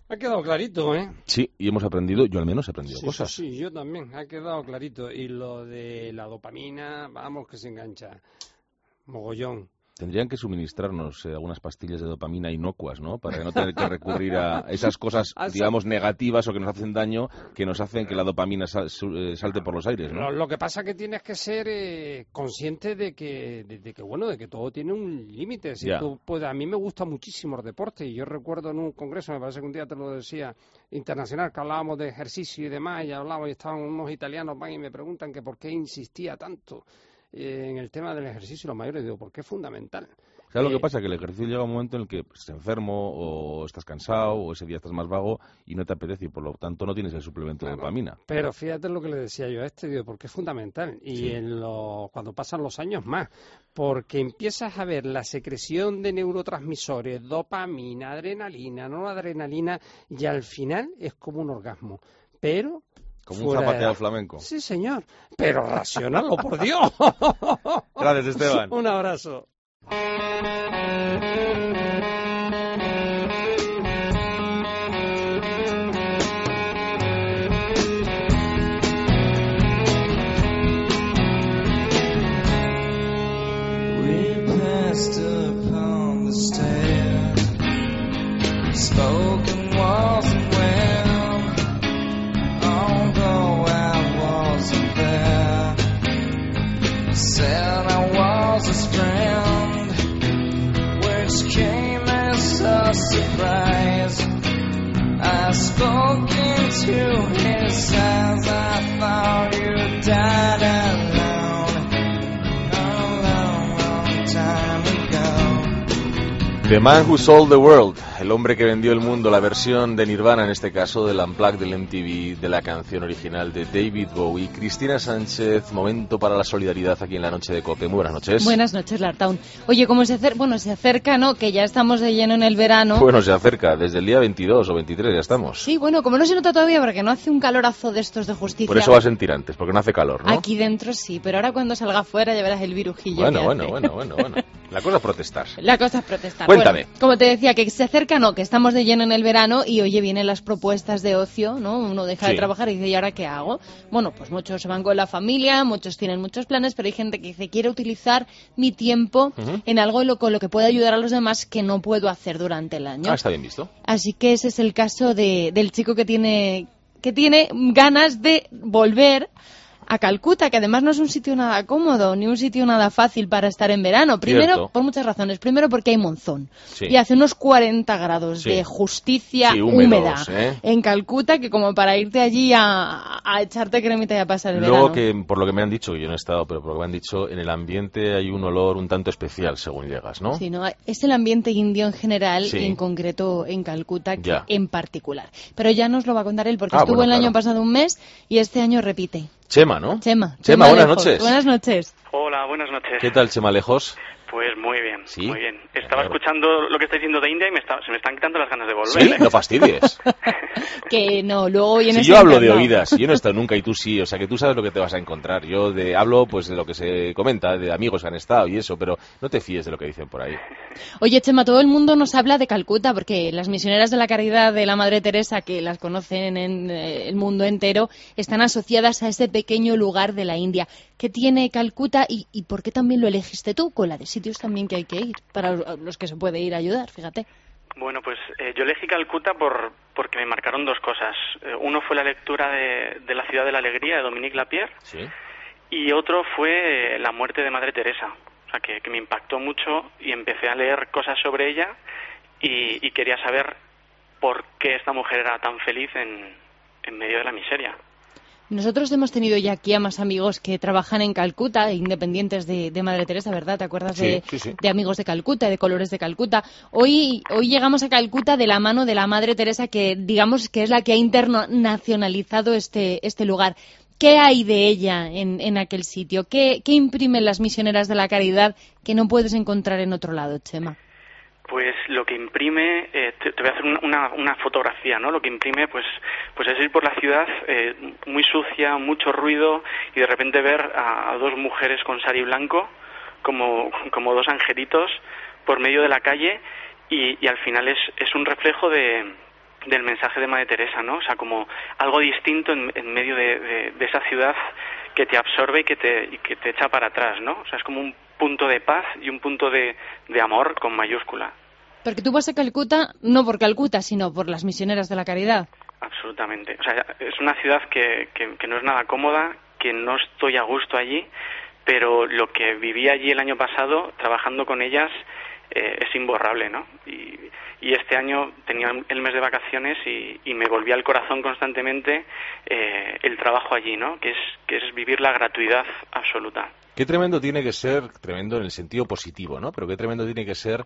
Ha quedado clarito, ¿eh? Sí, y hemos aprendido, yo al menos he aprendido sí, cosas. Sí, sí, yo también, ha quedado clarito. Y lo de la dopamina, vamos que se engancha. Mogollón. Tendrían que suministrarnos eh, algunas pastillas de dopamina inocuas, ¿no? Para no tener que recurrir a esas cosas, digamos, negativas o que nos hacen daño, que nos hacen que la dopamina sal, su, salte por los aires, ¿no? Lo, lo que pasa es que tienes que ser eh, consciente de que, de, de que, bueno, de que todo tiene un límite. Si tú puedes, a mí me gusta muchísimo el deporte y yo recuerdo en un congreso, me parece que un día te lo decía, internacional, que hablábamos de ejercicio y demás, y hablábamos y estaban unos italianos, van y me preguntan que por qué insistía tanto en el tema del ejercicio y los mayores, digo, porque es fundamental. ¿Sabes eh, lo que pasa? Que el ejercicio llega un momento en el que estás enfermo o estás cansado o ese día estás más vago y no te apetece y por lo tanto no tienes el suplemento bueno, de dopamina. Pero fíjate lo que le decía yo a este, digo, porque es fundamental y sí. en lo, cuando pasan los años más, porque empiezas a ver la secreción de neurotransmisores, dopamina, adrenalina, noradrenalina y al final es como un orgasmo, pero... Como un zapateado flamenco. Sí, señor. Pero racionalo, por Dios. Gracias, Esteban. Un abrazo. We passed upon the stair, spoken wasn't well. Said I was his friend, which came as a surprise. I spoke into his eyes, I thought you died alone, a long, long time ago. The Man Who Sold the World, el hombre que vendió el mundo, la versión de Nirvana, en este caso, del Unplugged del M T V, de la canción original de David Bowie. Cristina Sánchez, momento para la solidaridad aquí en la noche de COPE. Muy buenas noches. Buenas noches, Lartaun. Oye, ¿cómo se acerca? Bueno, se acerca, ¿no? Que ya estamos de lleno en el verano. Bueno, se acerca, desde el día veintidós o veintitrés ya estamos. Sí, bueno, como no se nota todavía porque no hace un calorazo de estos de justicia. Por eso vas a sentir antes, porque no hace calor, ¿no? Aquí dentro sí, pero ahora cuando salga afuera ya verás el virujillo. Bueno, que bueno, hace. bueno, bueno, bueno. La cosa es protestar. La cosa es protestar. Cuéntame. Bueno, como te decía, que se acerca, no, que estamos de lleno en el verano y oye, vienen las propuestas de ocio, ¿no? Uno deja sí. de trabajar y dice, ¿y ahora qué hago? Bueno, pues muchos se van con la familia, muchos tienen muchos planes, pero hay gente que dice, quiero utilizar mi tiempo uh-huh. en algo lo, con lo que pueda ayudar a los demás que no puedo hacer durante el año. Ah, está bien visto. Así que ese es el caso de, del chico que tiene, que tiene ganas de volver a Calcuta, que además no es un sitio nada cómodo, ni un sitio nada fácil para estar en verano. Primero, Cierto. por muchas razones. Primero, porque hay monzón. Sí. Y hace unos cuarenta grados sí. de justicia sí, húmedos, húmeda ¿eh? en Calcuta, que como para irte allí a, a echarte cremita y a pasar el Luego verano. que, por lo que me han dicho, que yo no he estado, pero por lo que me han dicho, en el ambiente hay un olor un tanto especial según llegas, ¿no? Sí, no, es el ambiente indio en general sí. y en concreto en Calcuta que ya. en particular. Pero ya nos lo va a contar él, porque ah, estuvo bueno, el claro. año pasado un mes y este año repite. Chema, ¿no? Chema. Chema, Chema buenas Lejos. noches. Buenas noches. Hola, buenas noches. ¿Qué tal, Chema Lejos? Pues muy bien, ¿Sí? muy bien. Estaba claro. escuchando lo que está diciendo de India y me está, se me están quitando las ganas de volver. ¿Sí? ¿eh? No fastidies. Que no, luego vienes Si yo hablo de encantado. oídas, yo no he estado nunca y tú sí, o sea que tú sabes lo que te vas a encontrar. Yo de hablo pues de lo que se comenta, de amigos que han estado y eso, pero no te fíes de lo que dicen por ahí. Oye, Chema, todo el mundo nos habla de Calcuta porque las misioneras de la caridad de la Madre Teresa, que las conocen en eh, el mundo entero, están asociadas a ese pequeño lugar de la India. ¿Qué tiene Calcuta y, y por qué también lo elegiste tú? Con la de sitios también que hay que ir, para los que se puede ir a ayudar, fíjate. Bueno, pues eh, yo elegí Calcuta por, porque me marcaron dos cosas. Eh, uno fue la lectura de, de La ciudad de la alegría de Dominique Lapierre. ¿Sí? Y otro fue eh, la muerte de Madre Teresa. O sea, que, que me impactó mucho y empecé a leer cosas sobre ella y, y quería saber por qué esta mujer era tan feliz en, en medio de la miseria. Nosotros hemos tenido ya aquí a más amigos que trabajan en Calcuta, independientes de, de Madre Teresa, ¿verdad? ¿Te acuerdas sí, de, sí, sí. de amigos de Calcuta, de colores de Calcuta? Hoy, hoy llegamos a Calcuta de la mano de la Madre Teresa, que digamos que es la que ha internacionalizado este, este lugar. ¿Qué hay de ella en, en aquel sitio? ¿Qué, ¿Qué imprimen las misioneras de la caridad que no puedes encontrar en otro lado, Chema? Pues lo que imprime, eh, te, te voy a hacer una, una fotografía, ¿no? Lo que imprime, pues, pues es ir por la ciudad eh, muy sucia, mucho ruido y de repente ver a, a dos mujeres con sari blanco, como, como dos angelitos por medio de la calle y, y al final es, es un reflejo de, del mensaje de Madre Teresa, ¿no? O sea, como algo distinto en, en medio de, de, de esa ciudad que te absorbe y que te, y que te echa para atrás, ¿no? O sea, es como un punto de paz y un punto de, de amor con mayúscula. Porque tú vas a Calcuta no por Calcuta, sino por las misioneras de la caridad. Absolutamente. O sea, es una ciudad que, que, que no es nada cómoda, que no estoy a gusto allí, pero lo que viví allí el año pasado trabajando con ellas eh, es imborrable, ¿no? Y, y este año tenía el mes de vacaciones y, y me volvía al corazón constantemente eh, el trabajo allí, ¿no? Que es, que es vivir la gratuidad absoluta. Qué tremendo tiene que ser, tremendo en el sentido positivo, ¿no? Pero qué tremendo tiene que ser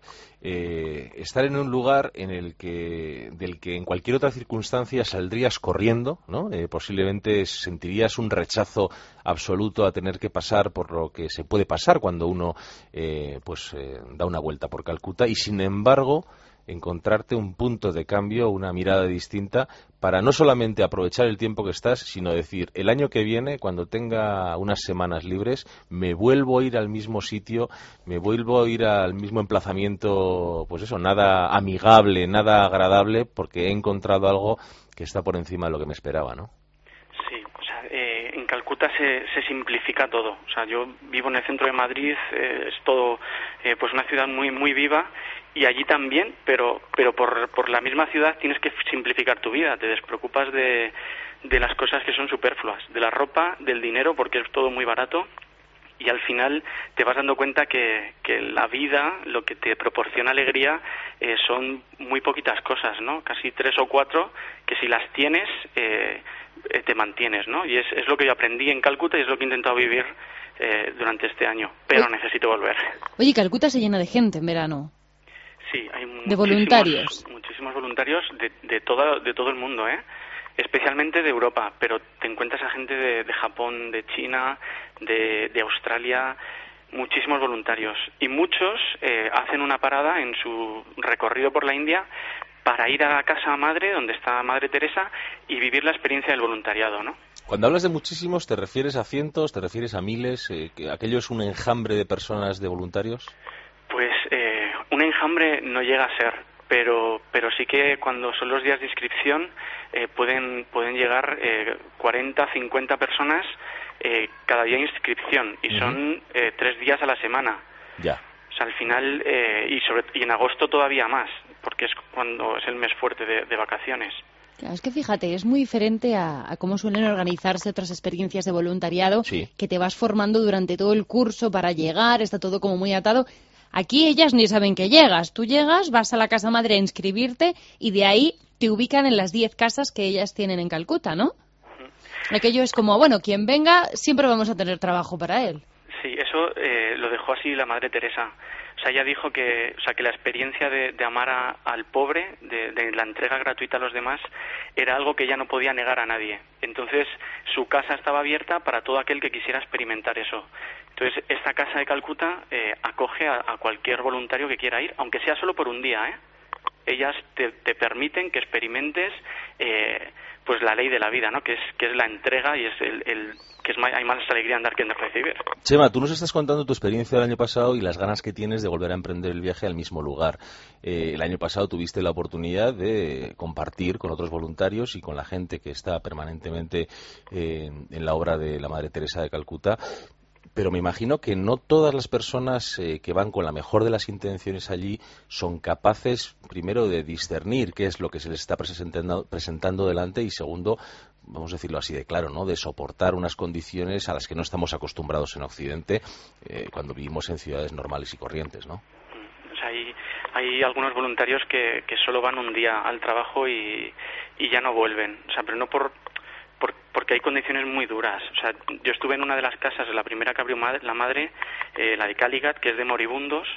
eh, estar en un lugar en el que, del que en cualquier otra circunstancia saldrías corriendo, ¿no? Eh, posiblemente sentirías un rechazo absoluto a tener que pasar por lo que se puede pasar cuando uno, eh, pues, eh, da una vuelta por Calcuta y, sin embargo, encontrarte un punto de cambio, una mirada distinta, para no solamente aprovechar el tiempo que estás, sino decir, el año que viene, cuando tenga unas semanas libres, me vuelvo a ir al mismo sitio, me vuelvo a ir al mismo emplazamiento, pues eso, nada amigable, nada agradable, porque he encontrado algo que está por encima de lo que me esperaba, ¿no? Sí, o sea, eh, en Calcuta se, se simplifica todo. O sea, yo vivo en el centro de Madrid, eh, es todo, eh, pues una ciudad muy muy viva. Y allí también, pero pero por, por la misma ciudad tienes que simplificar tu vida, te despreocupas de, de las cosas que son superfluas, de la ropa, del dinero, porque es todo muy barato, y al final te vas dando cuenta que, que la vida, lo que te proporciona alegría, eh, son muy poquitas cosas, ¿no? Casi tres o cuatro, que si las tienes, eh, eh, te mantienes, ¿no? Y es, es lo que yo aprendí en Calcuta y es lo que he intentado vivir eh, durante este año, pero necesito volver. Oye, Calcuta se llena de gente en verano. Sí, hay de voluntarios. Muchísimos voluntarios de, de, todo, de todo el mundo, ¿eh? Especialmente de Europa, pero te encuentras a gente de, de Japón, de China, de, de Australia, muchísimos voluntarios. Y muchos eh, hacen una parada en su recorrido por la India para ir a la casa madre, donde está Madre Teresa, y vivir la experiencia del voluntariado, ¿no? Cuando hablas de muchísimos, ¿te refieres a cientos, te refieres a miles? Eh, ¿Aquello es un enjambre de personas, de voluntarios? Pues eh, un enjambre no llega a ser, pero pero sí que cuando son los días de inscripción eh, pueden pueden llegar eh, cuarenta, cincuenta personas eh, cada día de inscripción y uh-huh. son eh, tres días a la semana. Ya. O sea, al final eh, y sobre y en agosto todavía más, porque es cuando es el mes fuerte de, de vacaciones. Claro, es que fíjate, es muy diferente a, a cómo suelen organizarse otras experiencias de voluntariado, sí. que te vas formando durante todo el curso para llegar, está todo como muy atado. Aquí ellas ni saben que llegas. Tú llegas, vas a la casa madre a inscribirte y de ahí te ubican en las diez casas que ellas tienen en Calcuta, ¿no? Aquello es como, bueno, quien venga, siempre vamos a tener trabajo para él. Sí, eso eh, lo dejó así la Madre Teresa. O sea, ella dijo que, o sea, que la experiencia de, de amar a, al pobre, de, de la entrega gratuita a los demás, era algo que ella no podía negar a nadie. Entonces, su casa estaba abierta para todo aquel que quisiera experimentar eso. Entonces, esta casa de Calcuta eh, acoge a, a cualquier voluntario que quiera ir, aunque sea solo por un día, ¿eh? Ellas te, te permiten que experimentes eh, pues la ley de la vida, ¿no? Que es que es la entrega y es el, el que es más, hay más alegría en dar que en recibir. Chema, tú nos estás contando tu experiencia del año pasado y las ganas que tienes de volver a emprender el viaje al mismo lugar. Eh, el año pasado tuviste la oportunidad de compartir con otros voluntarios y con la gente que está permanentemente eh, en la obra de la Madre Teresa de Calcuta. Pero me imagino que no todas las personas eh, que van con la mejor de las intenciones allí son capaces, primero, de discernir qué es lo que se les está presentando, presentando delante y, segundo, vamos a decirlo así de claro, ¿no?, de soportar unas condiciones a las que no estamos acostumbrados en Occidente eh, cuando vivimos en ciudades normales y corrientes, ¿no? O sea, hay, hay algunos voluntarios que, que solo van un día al trabajo y, y ya no vuelven. O sea, pero no por... Por, porque hay condiciones muy duras. O sea, yo estuve en una de las casas, la primera que abrió madre, la madre, eh, la de Caligat, que es de moribundos,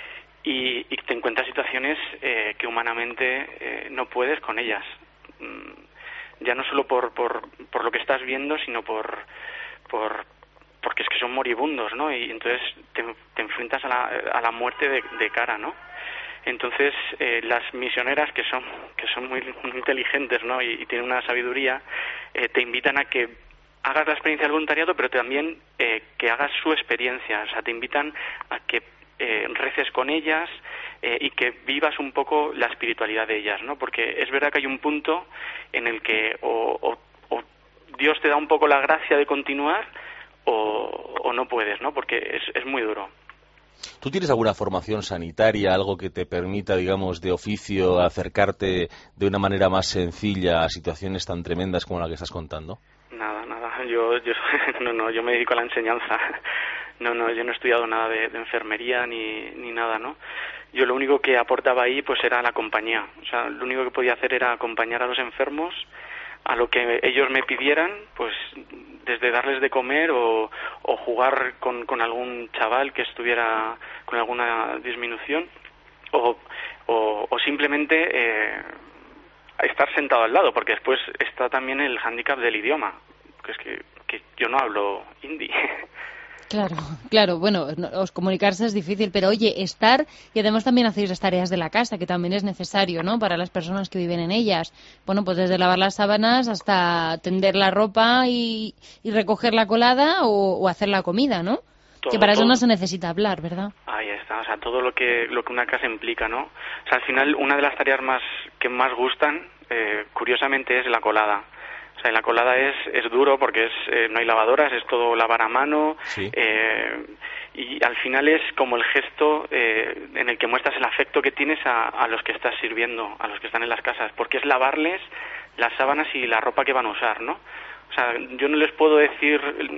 y, y te encuentras situaciones eh, que humanamente eh, no puedes con ellas. Mm, ya no solo por, por, por lo que estás viendo, sino por, por porque es que son moribundos, ¿no? Y entonces te, te enfrentas a la, a la muerte de, de cara, ¿no? Entonces, eh, las misioneras, que son que son muy, muy inteligentes, ¿no?, y, y tienen una sabiduría, eh, te invitan a que hagas la experiencia del voluntariado, pero también eh, que hagas su experiencia. O sea, te invitan a que eh, reces con ellas, eh, y que vivas un poco la espiritualidad de ellas, ¿no? Porque es verdad que hay un punto en el que o, o, o Dios te da un poco la gracia de continuar o, o no puedes, ¿no? Porque es, es muy duro. ¿Tú tienes alguna formación sanitaria, algo que te permita, digamos, de oficio, acercarte de una manera más sencilla a situaciones tan tremendas como la que estás contando? Nada, nada. Yo, yo, no, no, yo me dedico a la enseñanza. No, no, yo no he estudiado nada de, de enfermería ni, ni nada, ¿no? Yo lo único que aportaba ahí, pues, era la compañía. O sea, lo único que podía hacer era acompañar a los enfermos a lo que ellos me pidieran, pues desde darles de comer o, o jugar con, con algún chaval que estuviera con alguna disminución o, o, o simplemente eh, estar sentado al lado, porque después está también el hándicap del idioma, que es que, que yo no hablo hindi. Claro, claro, bueno, os comunicarse es difícil, pero oye, estar, y además también hacéis las tareas de la casa, que también es necesario, ¿no?, para las personas que viven en ellas. Bueno, pues desde lavar las sábanas hasta tender la ropa y, y recoger la colada o, o hacer la comida, ¿no? Todo, que para todo. eso no se necesita hablar, ¿verdad? Ahí está, o sea, todo lo que lo que una casa implica, ¿no? O sea, al final, una de las tareas más que más gustan, eh, curiosamente, es la colada. O sea, en la colada es, es duro porque es eh, no hay lavadoras, es todo lavar a mano, sí. eh, y al final es como el gesto eh, en el que muestras el afecto que tienes a, a los que estás sirviendo, a los que están en las casas, porque es lavarles las sábanas y la ropa que van a usar, ¿no? O sea, yo no les puedo decir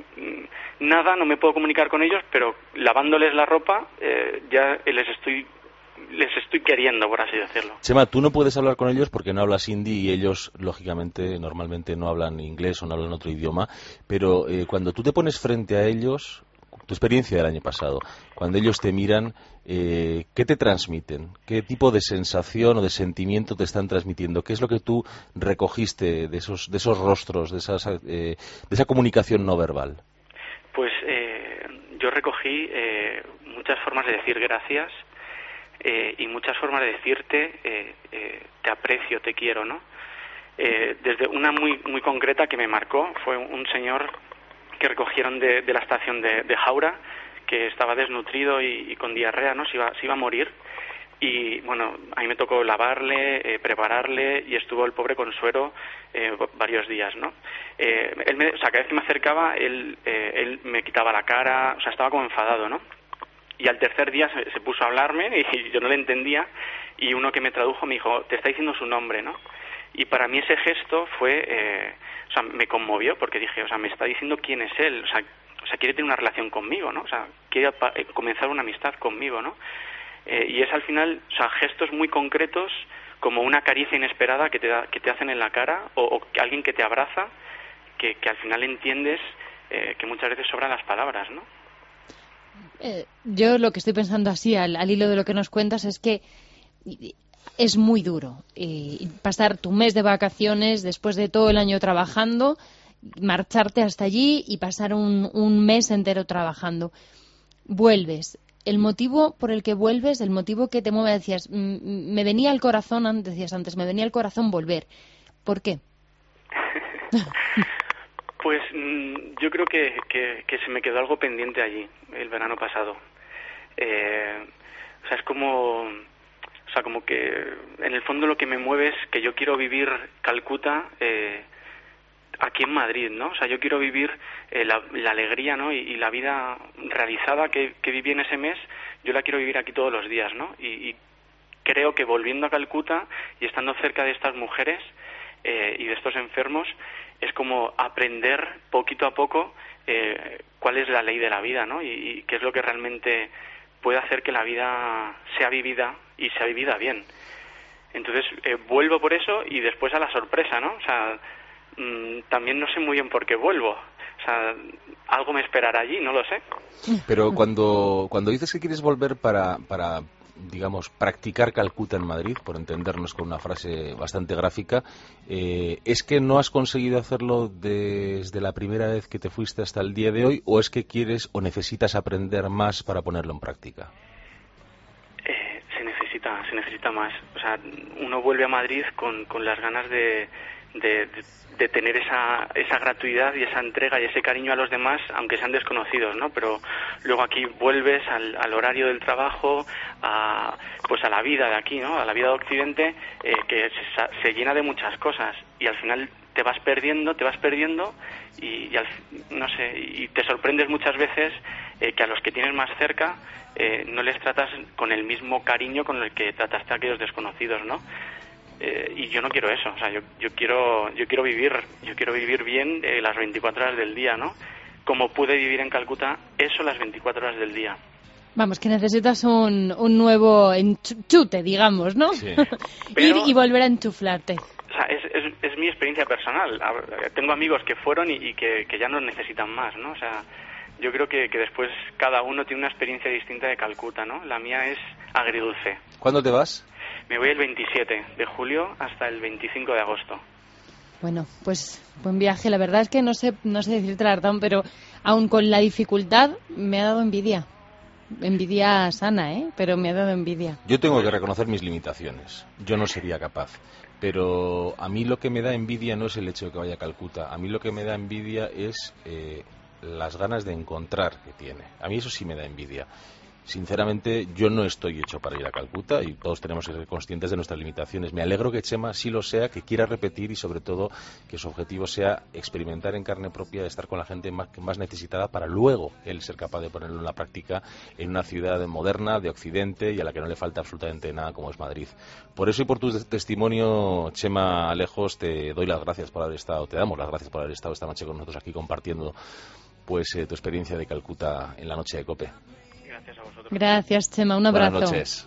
nada, no me puedo comunicar con ellos, pero lavándoles la ropa eh, ya les estoy les estoy queriendo, por así decirlo. Chema, tú no puedes hablar con ellos porque no hablas hindi y ellos, lógicamente, normalmente no hablan inglés o no hablan otro idioma, pero eh, cuando tú te pones frente a ellos, tu experiencia del año pasado, cuando ellos te miran, eh, ¿qué te transmiten? ¿Qué tipo de sensación o de sentimiento te están transmitiendo? ¿Qué es lo que tú recogiste de esos, de esos rostros, de, esas, eh, de esa comunicación no verbal? Pues eh, yo recogí eh, muchas formas de decir gracias, Eh, y muchas formas de decirte eh, eh, te aprecio, te quiero, ¿no? Eh, desde una muy muy concreta que me marcó fue un señor que recogieron de, de la estación de, de Jaura, que estaba desnutrido y, y con diarrea, ¿no? Se iba, se iba a morir y, bueno, a mí me tocó lavarle, eh, prepararle y estuvo el pobre con suero eh, varios días, ¿no? Eh, él me, o sea, cada vez que me acercaba, él, eh, él me quitaba la cara, o sea, estaba como enfadado, ¿no? Y al tercer día se, se puso a hablarme y yo no le entendía y uno que me tradujo me dijo, te está diciendo su nombre, ¿no? Y para mí ese gesto fue, eh, o sea, me conmovió porque dije, o sea, me está diciendo quién es él, o sea, o sea quiere tener una relación conmigo, ¿no? O sea, quiere pa- comenzar una amistad conmigo, ¿no? Eh, y es al final, o sea, gestos muy concretos como una caricia inesperada que te, da, que te hacen en la cara o, o que alguien que te abraza, que, que al final entiendes eh, que muchas veces sobran las palabras, ¿no? Eh, yo lo que estoy pensando así al, al hilo de lo que nos cuentas es que es muy duro eh, pasar tu mes de vacaciones después de todo el año trabajando, marcharte hasta allí y pasar un, un mes entero trabajando. Vuelves. El motivo por el que vuelves, el motivo que te mueve, decías, me venía al corazón, decías antes, me venía al corazón volver. ¿Por qué? Pues yo creo que, que, que se me quedó algo pendiente allí, el verano pasado. Eh, o sea, es como, o sea, como que en el fondo lo que me mueve es que yo quiero vivir Calcuta eh, aquí en Madrid, ¿no? O sea, yo quiero vivir eh, la, la alegría, ¿no? Y, y la vida realizada que, que viví en ese mes, yo la quiero vivir aquí todos los días, ¿no? Y, y creo que volviendo a Calcuta y estando cerca de estas mujeres eh, y de estos enfermos, es como aprender poquito a poco eh, cuál es la ley de la vida, ¿no? Y, y qué es lo que realmente puede hacer que la vida sea vivida y sea vivida bien. Entonces, eh, vuelvo por eso y después a la sorpresa, ¿no? O sea, mmm, también no sé muy bien por qué vuelvo. O sea, algo me esperará allí, no lo sé. Pero cuando, cuando dices que quieres volver para... para... digamos, practicar Calcuta en Madrid, por entendernos con una frase bastante gráfica, eh, ¿es que no has conseguido hacerlo desde la primera vez que te fuiste hasta el día de hoy, o es que quieres o necesitas aprender más para ponerlo en práctica? Eh, se necesita, se necesita más. O sea, uno vuelve a Madrid con, con las ganas de, de, de, de tener esa, esa gratuidad y esa entrega y ese cariño a los demás, aunque sean desconocidos, ¿no? Pero luego aquí vuelves al, al horario del trabajo, a, pues a la vida de aquí, ¿no? A la vida de Occidente, eh, que se, se llena de muchas cosas y al final te vas perdiendo, te vas perdiendo y, y al, no sé, y te sorprendes muchas veces eh, que a los que tienes más cerca eh, no les tratas con el mismo cariño con el que trataste a aquellos desconocidos, ¿no? Eh, y yo no quiero eso, o sea, yo, yo quiero yo quiero vivir, yo quiero vivir bien eh, las veinticuatro horas del día, ¿no? Como pude vivir en Calcuta, eso las veinticuatro horas del día. Vamos, que necesitas un, un nuevo enchute, digamos, ¿no? Sí. Ir y volver a enchuflarte. O sea, es, es, es mi experiencia personal. Tengo amigos que fueron y, y que, que ya no necesitan más, ¿no? O sea, yo creo que, que después cada uno tiene una experiencia distinta de Calcuta, ¿no? La mía es agridulce. ¿Cuándo te vas? Me voy el veintisiete de julio hasta el veinticinco de agosto. Bueno, pues buen viaje. La verdad es que no sé, no sé decirte, Lartán, pero aun con la dificultad me ha dado envidia. Envidia sana, ¿eh? Pero me ha dado envidia. Yo tengo que reconocer mis limitaciones. Yo no sería capaz. Pero a mí lo que me da envidia no es el hecho de que vaya a Calcuta. A mí lo que me da envidia es eh, las ganas de encontrar que tiene. A mí eso sí me da envidia. Sinceramente, yo no estoy hecho para ir a Calcuta y todos tenemos que ser conscientes de nuestras limitaciones. Me alegro que Chema sí lo sea, que quiera repetir y sobre todo que su objetivo sea experimentar en carne propia, estar con la gente más, más necesitada para luego él ser capaz de ponerlo en la práctica en una ciudad moderna, de Occidente y a la que no le falta absolutamente nada como es Madrid. Por eso y por tu testimonio, Chema Alejos, te doy las gracias por haber estado, te damos las gracias por haber estado esta noche con nosotros aquí compartiendo pues eh, tu experiencia de Calcuta en la noche de COPE. Gracias a vosotros. Gracias, Chema. Un abrazo. Buenas noches.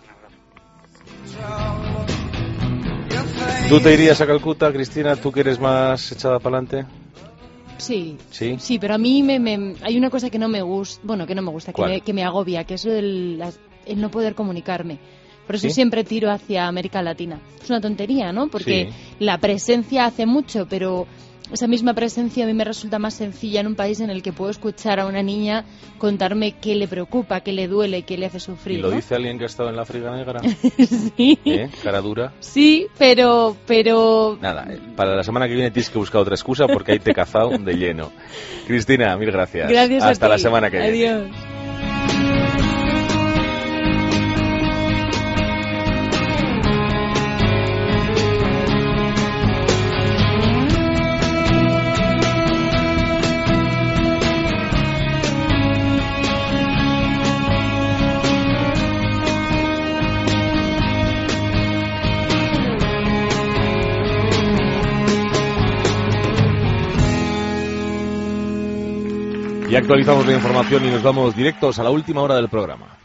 ¿Tú te irías a Calcuta, Cristina? ¿Tú que eres más echada para adelante? Sí, sí, sí, pero a mí me, me, hay una cosa que no me gusta, bueno, que no me gusta, que me, que me agobia, que es el, el no poder comunicarme. Por eso ¿Sí? siempre tiro hacia América Latina. Es una tontería, ¿no? Porque sí. la presencia hace mucho, pero esa misma presencia a mí me resulta más sencilla en un país en el que puedo escuchar a una niña contarme qué le preocupa, qué le duele, qué le hace sufrir. ¿Y lo ¿no? dice alguien que ha estado en la África Negra? Sí. ¿Eh? ¿Cara dura? Sí, pero, pero... Nada, para la semana que viene tienes que buscar otra excusa porque ahí te he cazado de lleno. Cristina, mil gracias. Gracias Hasta a ti. la semana que viene. Adiós. Y actualizamos la información y nos vamos directos a la última hora del programa.